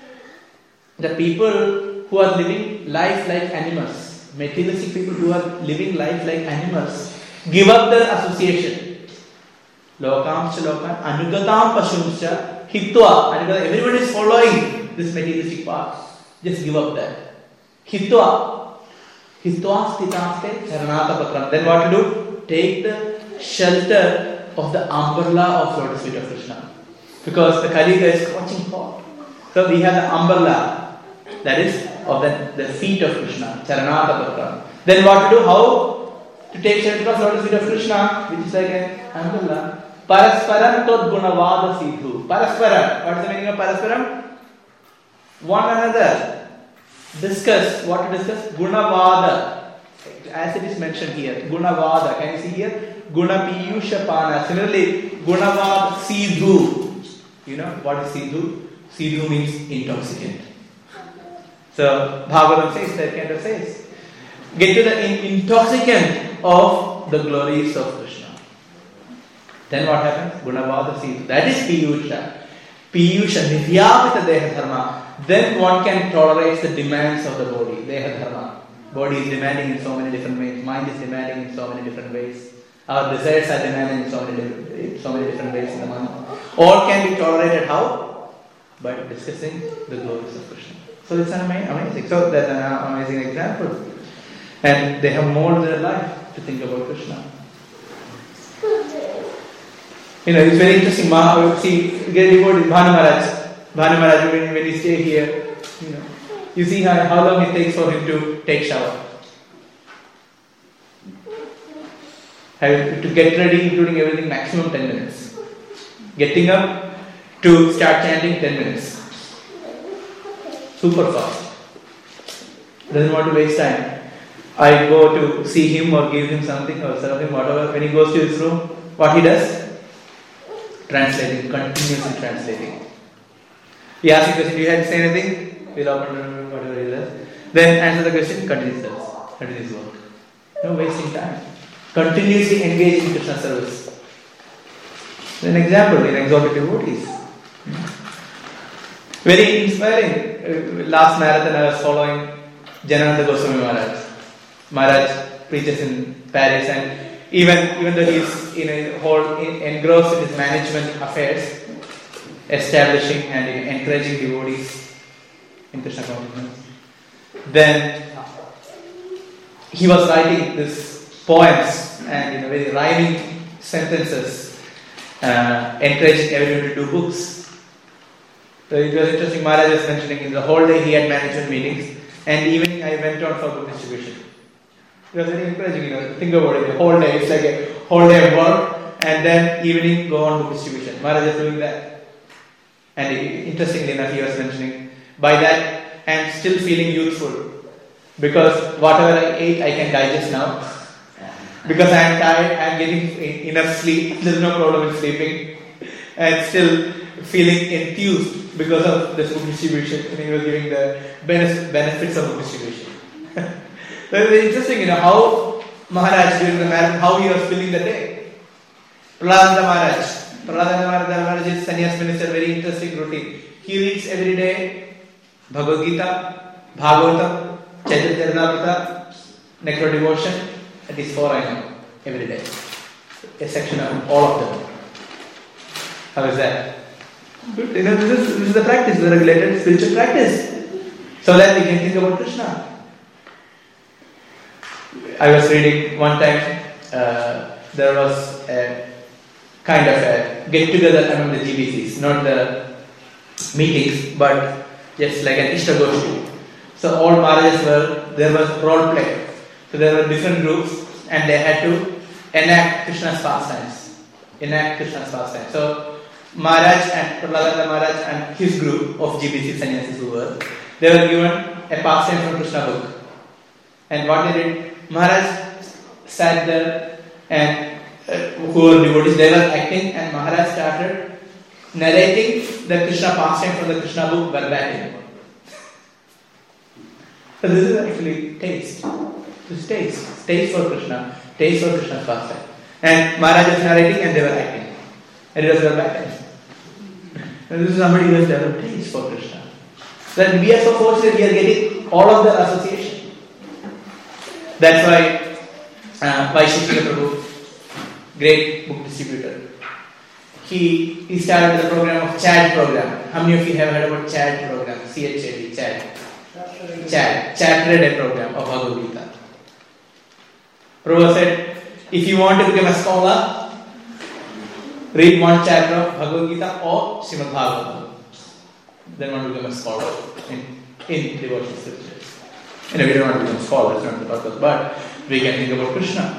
The people who are living life like animals, materialistic people who are living life like animals, give up their association. Lokam shalokam anugadam pasumcha hitwa. Everyone is following this materialistic path. Just give up that. Hitwa stitaste charanata patram. Then what to do? Take the shelter of the umbrella of lotus feet of Krishna. Because the Kali Yuga is scorching hot. So we have the umbrella, that is of the feet of Krishna, Charanata Patram. Then what to do? How to take shelter of lotus feet of Krishna, which is like an umbrella. Parasparam tod gunavada sidhu. Parasparam. What is the meaning of parasparam? One another. Discuss. What to discuss? Gunavada. As it is mentioned here. Gunavada. Can you see here? Guna piyusha pana. Similarly, gunavad sidhu. You know what is sidhu? Sidhu means intoxicant. So Bhagavatam says, that kind of says, get to the intoxicant of the glories of Krishna. Then what happens? Gunavada sidhu. That is piyusha. Piyusha nivyapita deha dharma. Then one can tolerate the demands of the body. Deha dharma. Body is demanding in so many different ways. Mind is demanding in so many different ways. Our desires are demanding in so many different ways in the mind. All can be tolerated how? By discussing the glories of Krishna. So it's amazing. So that's an amazing example. And they have molded their life to think about Krishna. It's very interesting. See, get devoted Bhanu Maharaj, when you stay here, you see how long it takes for him to take shower. To get ready, including everything, maximum 10 minutes. Getting up to start chanting, 10 minutes. Super fast. Doesn't want to waste time. I go to see him or give him something or serve him, whatever. When he goes to his room, what he does? Translating, continuously translating. He asks the question, do you have to say anything? We'll open whatever he does. Then answer the question, continue his work. No wasting time. Continuously engage in Krishna service. An example in exalted devotees. Very inspiring. Last marathon I was following Janananda Goswami Maharaj. Maharaj preaches in Paris and even though he's engrossed in his management affairs, establishing and encouraging devotees in Krishna consciousness. Then he was writing these poems and very rhyming sentences, encouraging everyone to do books. So it was interesting. Maharaj was mentioning the whole day he had management meetings, and evening I went on for book distribution. It was very encouraging. Think about it. The whole day, it's like a whole day of work, and then evening go on book distribution. Maharaj is doing that. And interestingly enough, he was mentioning, by that I am still feeling youthful, because whatever I ate I can digest now. Because I am tired, I am getting enough sleep. There is no problem in sleeping, and still feeling enthused because of this book distribution. And he was giving the benefits of book distribution. So it's very interesting, how Maharaj during the marathon, how he was feeling the day. Prahlada Maharaj is sannyas minister, very interesting routine. He reads every day Bhagavad Gita, Bhagavatam, Chaitanya Charitamrita, Nectar Devotion, at least 4 I know, every day. A section of all of them. How is that? Good. This is the practice, the regulated spiritual practice. So that we can think about Krishna. I was reading one time, there was a kind of a get-together among the GBCs, not the meetings, but just like an Ishtagoshti. So all Maharajas there was role play. So there were different groups, and they had to enact Krishna's pastimes. So Maharaj and Prahlada Maharaj and his group of GBC sannyasis they were given a pastime from Krishna book. And what they did, Maharaj sat there, and who were devotees, they were acting, and Maharaj started narrating the Krishna pastime from the Krishna book verbatim. So this is actually taste. This is taste for Krishna, taste for Krishna's pastime. And Maharaj was narrating and they were acting. And it was verbatim. And this is somebody who has developed taste for Krishna. That we are so fortunate we are getting all of the association. That's why Vaishnav Prabhu, great book distributor, he started the program of CHAD program. How many of you have heard about CHAD program? CHAD, Chat Read program of Bhagavad Gita. Prabhu said, if you want to become a scholar, read one chapter of Bhagavad Gita or Srimad Bhagavatam. Then one will become a scholar in devotional scriptures. We don't want to become scholars, not the purpose, but we can think about Krishna.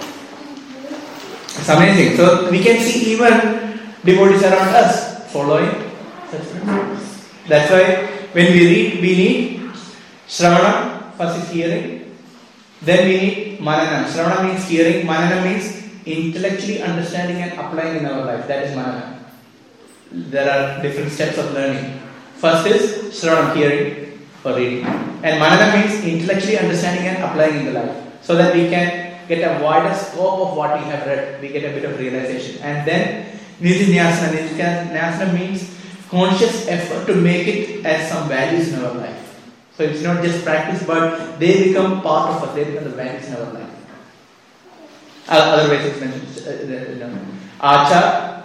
It's amazing. So we can see even devotees around us following such principles. That's why when we read, we need Shravana, first is hearing. Then we need Mananam. Shravana means hearing, Mananam means intellectually understanding and applying in our life. That is Mananam. There are different steps of learning. First is Shravana, hearing or reading. And Mananam means intellectually understanding and applying in the life. So that we can get a wider scope of what we have read. We get a bit of realization. And then Nidhi-Nyasana. Nidhi-Nyasana means conscious effort to make it as some values in our life. So it's not just practice, but they become part of us. They become the values in our life. Otherwise, it's mentioned Acha,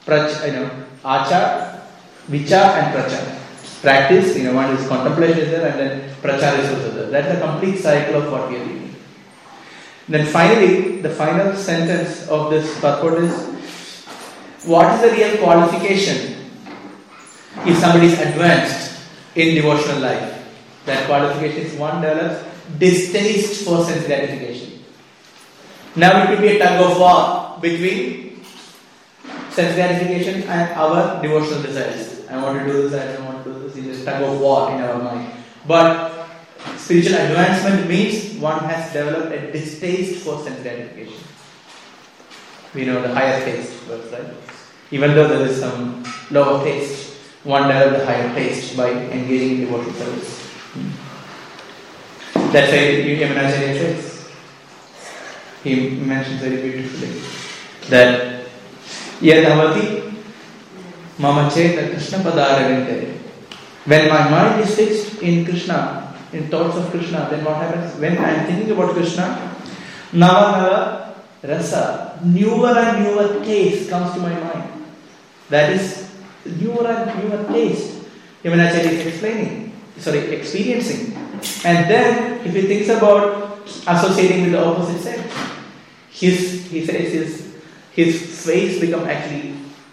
Acha, Vicha, and Pracha. Practice, one is contemplation is there, and then Prachara is also there. That's the complete cycle of what we are reading. Then finally, the final sentence of this purport is: what is the real qualification if somebody is advanced in devotional life? That qualification is one develops distaste for sense gratification. Now it could be a tug of war between sense gratification and our devotional desires. I want to do this, I don't want to do this. It's a tug of war in our mind. But spiritual advancement means one has developed a distaste for sense gratification. We know the higher taste first, right? Even though there is some lower taste, one develops a higher taste by engaging in devotional service. That's why Yamunacharya says, he mentions very beautifully that Yadavati Mama Cheta Krishna Padaravinte. When my mind is fixed in Krishna, in thoughts of Krishna, then what happens? When I am thinking about Krishna, Nava rasa, newer and newer taste comes to my mind. That is newer and newer taste. Yamunacharya is experiencing. And then, if he thinks about associating with the opposite sex, he says his face become actually,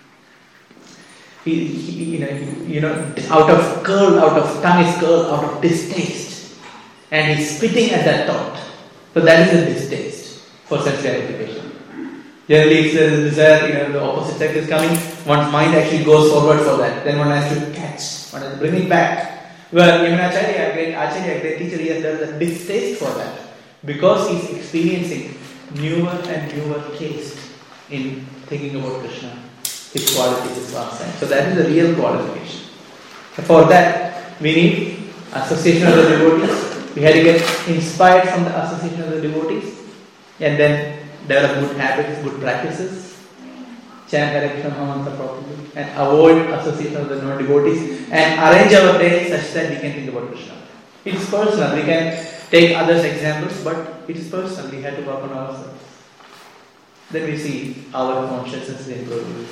out of tongue is curled, out of distaste, and he's spitting at that thought. So that is a distaste for sense gratification. Generally, if there is a desire, the opposite sex is coming, one's mind actually goes forward for that. Then one has to catch, one has to bring it back. Well, Yamunacharya, a great teacher, he has a distaste for that because he's experiencing newer and newer taste in thinking about Krishna, his qualities, his pastime. So that is the real qualification. For that, we need association of the devotees. We had to get inspired from the association of the devotees, and then develop good habits, good practices, chant Hare Krishna Mahamantra properly, and avoid association of the non-devotees, and arrange our day such that we can think about Krishna. It is personal. We can take others' examples, but it is personal. We have to work on ourselves. Then we see our consciousness improve.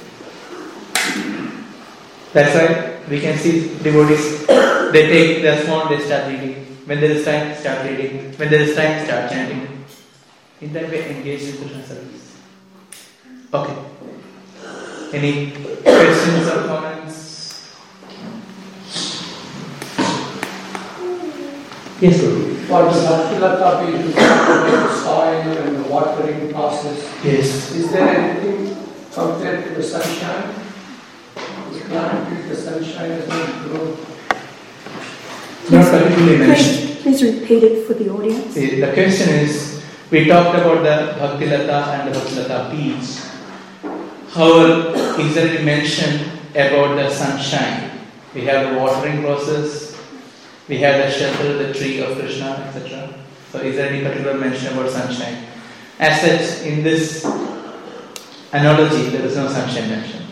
That's why we can see devotees, they take their phone, they start reading. When there is time, start reading. When there is time, start chanting. In that way, engage in Krishna service. Okay. Any questions or comments? Yes, Guru. For the Bhakti-lata we talk about the soil and the watering process. Yes. Is there anything compared to the sunshine? The plant with the sunshine does not grow. Not particularly mentioned. Please repeat it for the audience. See, the question is, we talked about the Bhakti-lata and the Bhakti-lata peach. However, is there any mention about the sunshine? We have the watering process, we have the shelter, the tree of Krishna, etc. So is there any particular mention about sunshine? As such, in this analogy, there is no sunshine mentioned.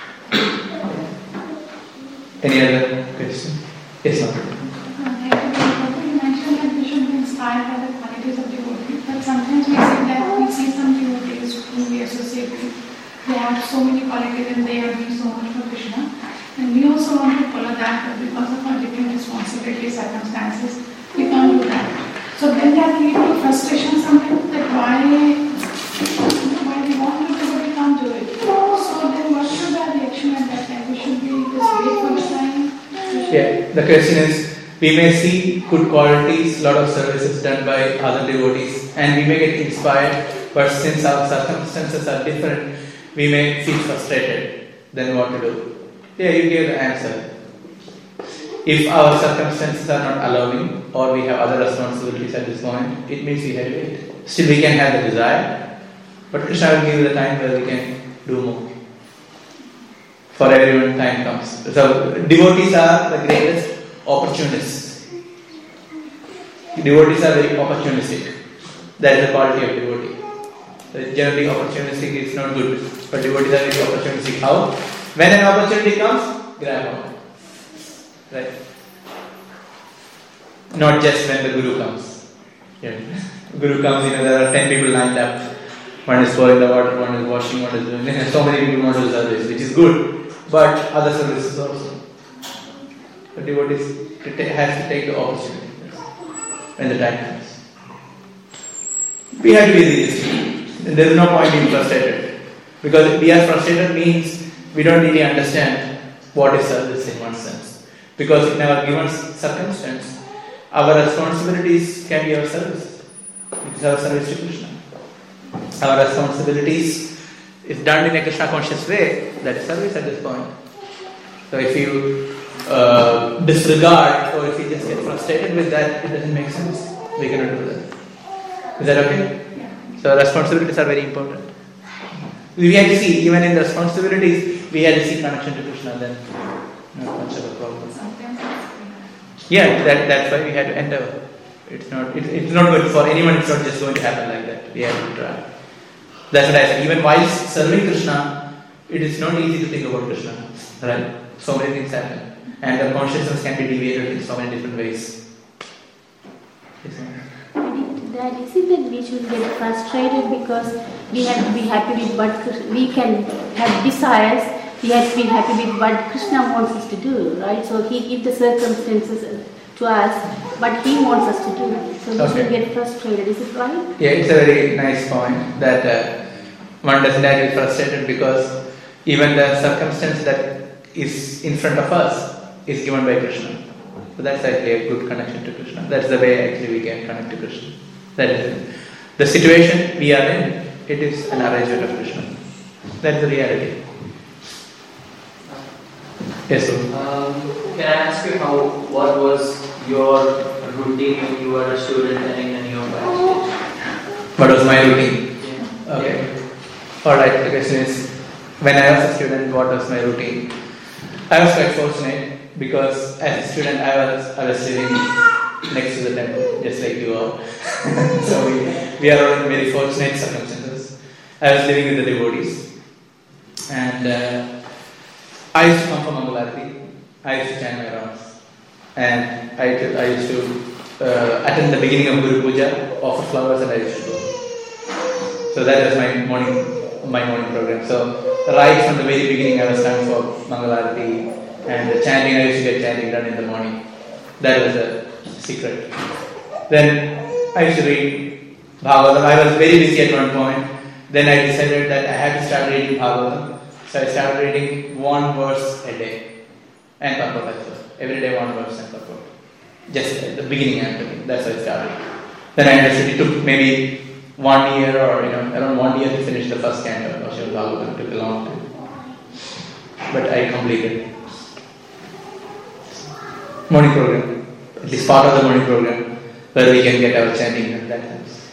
Any other question? Yes, ma'am. You mentioned that we should be inspired by the qualities of devotees, but sometimes we see some devotees whom we associate with. They have so many qualities and they are doing so much for Krishna. And we also want to follow that, but because of our different responsibilities, circumstances, we can't do that. So then that leads to frustration sometimes that why we want to do but we can't do it. So then what should our reaction at that time? We should be just wait for the time? Yeah, the question is, we may see good qualities, lot of services done by other devotees, and we may get inspired, but since our circumstances are different, we may feel frustrated. Then what to do? Yeah, you gave the answer. If our circumstances are not allowing, or we have other responsibilities at this point, it means we have to wait. Still we can have the desire, but Krishna will give you the time where we can do more. For everyone, time comes. So, devotees are the greatest opportunists. Devotees are very opportunistic. That is the quality of devotee. Generally, opportunistic is not good, but devotees are very opportunistic. How? When an opportunity comes, grab on. Right? Not just when the Guru comes. Yeah. Guru comes, there are 10 people lined up. One is pouring the water, one is washing, one is doing. So many people want to do service, which is good, but other services also. The devotees has to take the opportunity when the time comes. We have to be realistic. There is no point being frustrated, because if we are frustrated means we don't really understand what is service in one sense. Because in our given circumstance, our responsibilities can be our service. It is our service to Krishna. Our responsibilities, if done in a Krishna conscious way, that is service at this point. So if you disregard or if you just get frustrated with that, it doesn't make sense. We cannot do that. Is that okay? So responsibilities are very important. We have to see, even in the responsibilities, we have to see connection to Krishna, then not much of a problem. Yeah, that's why we have to endeavor. It's not good for anyone, it's not just going to happen like that. We have to try. That's what I said. Even while serving Krishna, it is not easy to think about Krishna. Right? So many things happen. And the consciousness can be deviated in so many different ways. The Dad, is it that we should get frustrated because we have to be happy with what we can have desires, we have to be happy with what Krishna wants us to do, right? So he gives the circumstances to us, but he wants us to do it. So we should get frustrated, is it right? Yeah, it's a very nice point that one doesn't get frustrated because even the circumstance that is in front of us is given by Krishna. So that's actually a good connection to Krishna. That's the way actually we can connect to Krishna. That is it. The situation we are in, it is an arrangement of Krishna. That's the reality. Yes, sir. Can I ask you what was your routine when you were a student and in your backstage? What was my routine? Yeah. Okay. Alright, the question is, when I was a student, what was my routine? I was quite fortunate because as a student I was living next to the temple, just like you are. So we are all in very fortunate circumstances. I was living with the devotees, and I used to come for Mangalarati. I used to chant my rounds, and I used to attend the beginning of Guru Puja, offer flowers, and I used to go. So that was my morning program. So right from the very beginning, I was coming for Mangalarati, and the chanting, I used to get chanting done in the morning. That was the secret. Then I used to read Bhagavatam. I was very busy at one point. Then I decided that I had to start reading Bhagavatam. So I started reading one verse a day and purport as well. Every day one verse and purport. Just at the beginning actually. That's how I started. Then I understood it took maybe 1 year or around 1 year to finish the first canto of Srimad Bhagavatam. It took a long time. But I completed. Morning program. At least part of the morning program where we can get our chanting and that helps.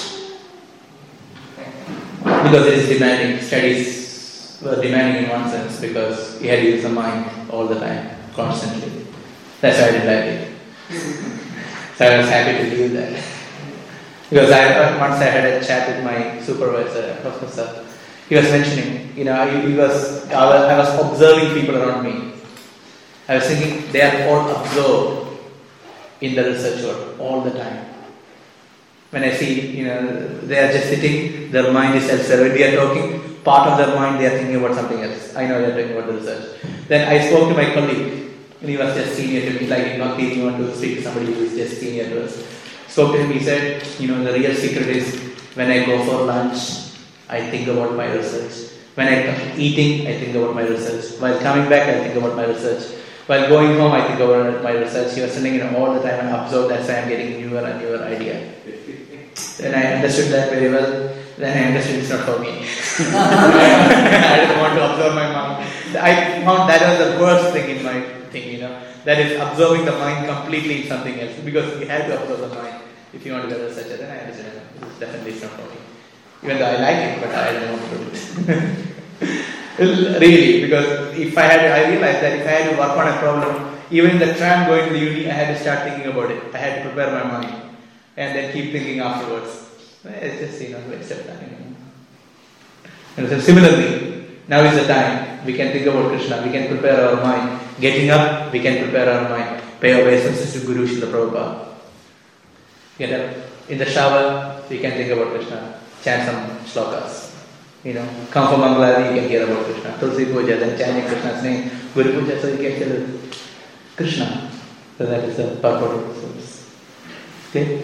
Because it is demanding, studies were demanding in one sense because you had to use the mind all the time, constantly. That's why I didn't like it. So I was happy to do that. Because once I had a chat with my supervisor, Professor, he was mentioning, I was observing people around me. I was thinking they are all absorbed in the research work all the time. When I see, they are just sitting, their mind is elsewhere. When we are talking, part of their mind they are thinking about something else. I know they are talking about the research. Then I spoke to my colleague, and he was just senior to me, like in Bhakti, you want to speak to somebody who is just senior to us. Spoke to him, he said, the real secret is when I go for lunch, I think about my research. When I come eating, I think about my research. While coming back, I think about my research. While going home, I think about my research. He was sitting all the time and absorbed as I am getting newer and newer idea. Then I understood that very well. Then I understood it's not for me. I didn't want to absorb my mind. I found that was the worst thing in my thing, That is absorbing the mind completely in something else. Because you have to absorb the mind if you want to be a researcher. Then I understood it's definitely not for me. Even though I like it, but I don't want to do it. Really, because I realized that if I had to work on a problem, even in the tram going to the uni, I had to start thinking about it. I had to prepare my mind and then keep thinking afterwards. It's just, waste of time. And so similarly, now is the time we can think about Krishna, we can prepare our mind. Getting up, we can prepare our mind. Pay obeisance to Guru Srila Prabhupada. Get up. In the shower, we can think about Krishna. Chant some shlokas. Come for Mangalarati, you can hear about Krishna. Tulsi Puja, then chanting Krishna's name. Guru Puja, so you can hear Krishna. So that is the purport of the service. Okay?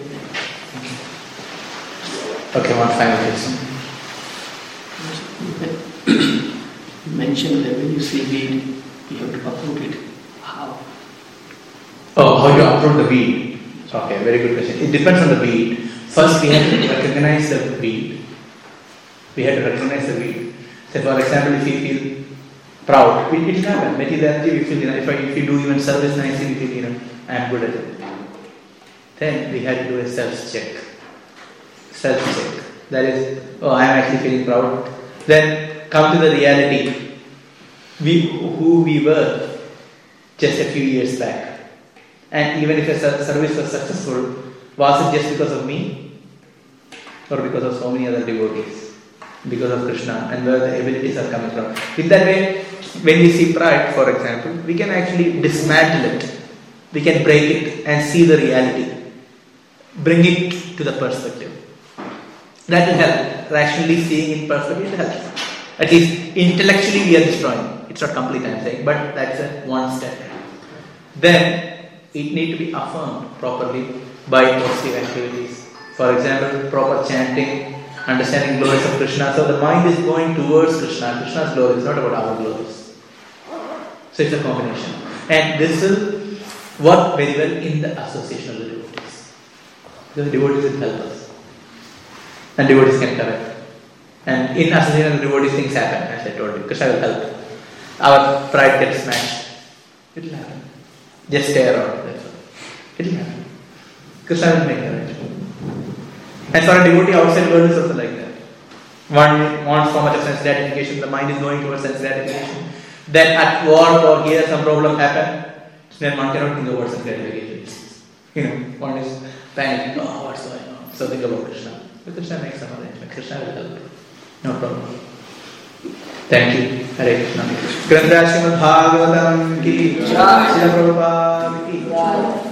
Okay, one final question. You mentioned that when you see weed, you have to uproot it. How? Oh, how you uproot the weed? Okay, very good question. It depends on the weed. First, we have to recognize the weed. We have to recognize the weed. So, for example, if you feel proud, it will happen. Material energy, we feel, if you do even service nicely, we feel, I am good at it. Then we have to do a self-check. Self-check. That is, I am actually feeling proud. Then come to the reality. Who we were just a few years back. And even if a service was successful, was it just because of me? Or because of so many other devotees? Because of Krishna and where the abilities are coming from. In that way, when we see pride, for example, we can actually dismantle it. We can break it and see the reality. bring it to the perspective. That will help. Rationally seeing in perspective, it helps. At least intellectually we are destroying. It's not complete, I'm saying, but that's a one step. Then it needs to be affirmed properly by positive activities. For example, proper chanting, understanding glories of Krishna. So the mind is going towards Krishna. Krishna's glory is not about our glories. So it's a combination. And this will work very well in the association of the devotees. The devotees will help us. And devotees can correct. And in association of the devotees, things happen, as I told you. Krishna will help. Our pride gets smashed. It will happen. Just stare out. That's all. It will happen. Krishna will make arrangement. And for a devotee, outside world is also like that. One wants so much of sense gratification, the mind is going towards sense gratification. Then at work or here some problem happen, then one cannot think about sense gratification. One is panicking, what's going on? So think about Krishna. But Krishna makes some arrangement. Krishna will help. No problem. Thank you. Hare Krishna. Grantha Srimad Bhagavatam ki Srila Prabhupada ki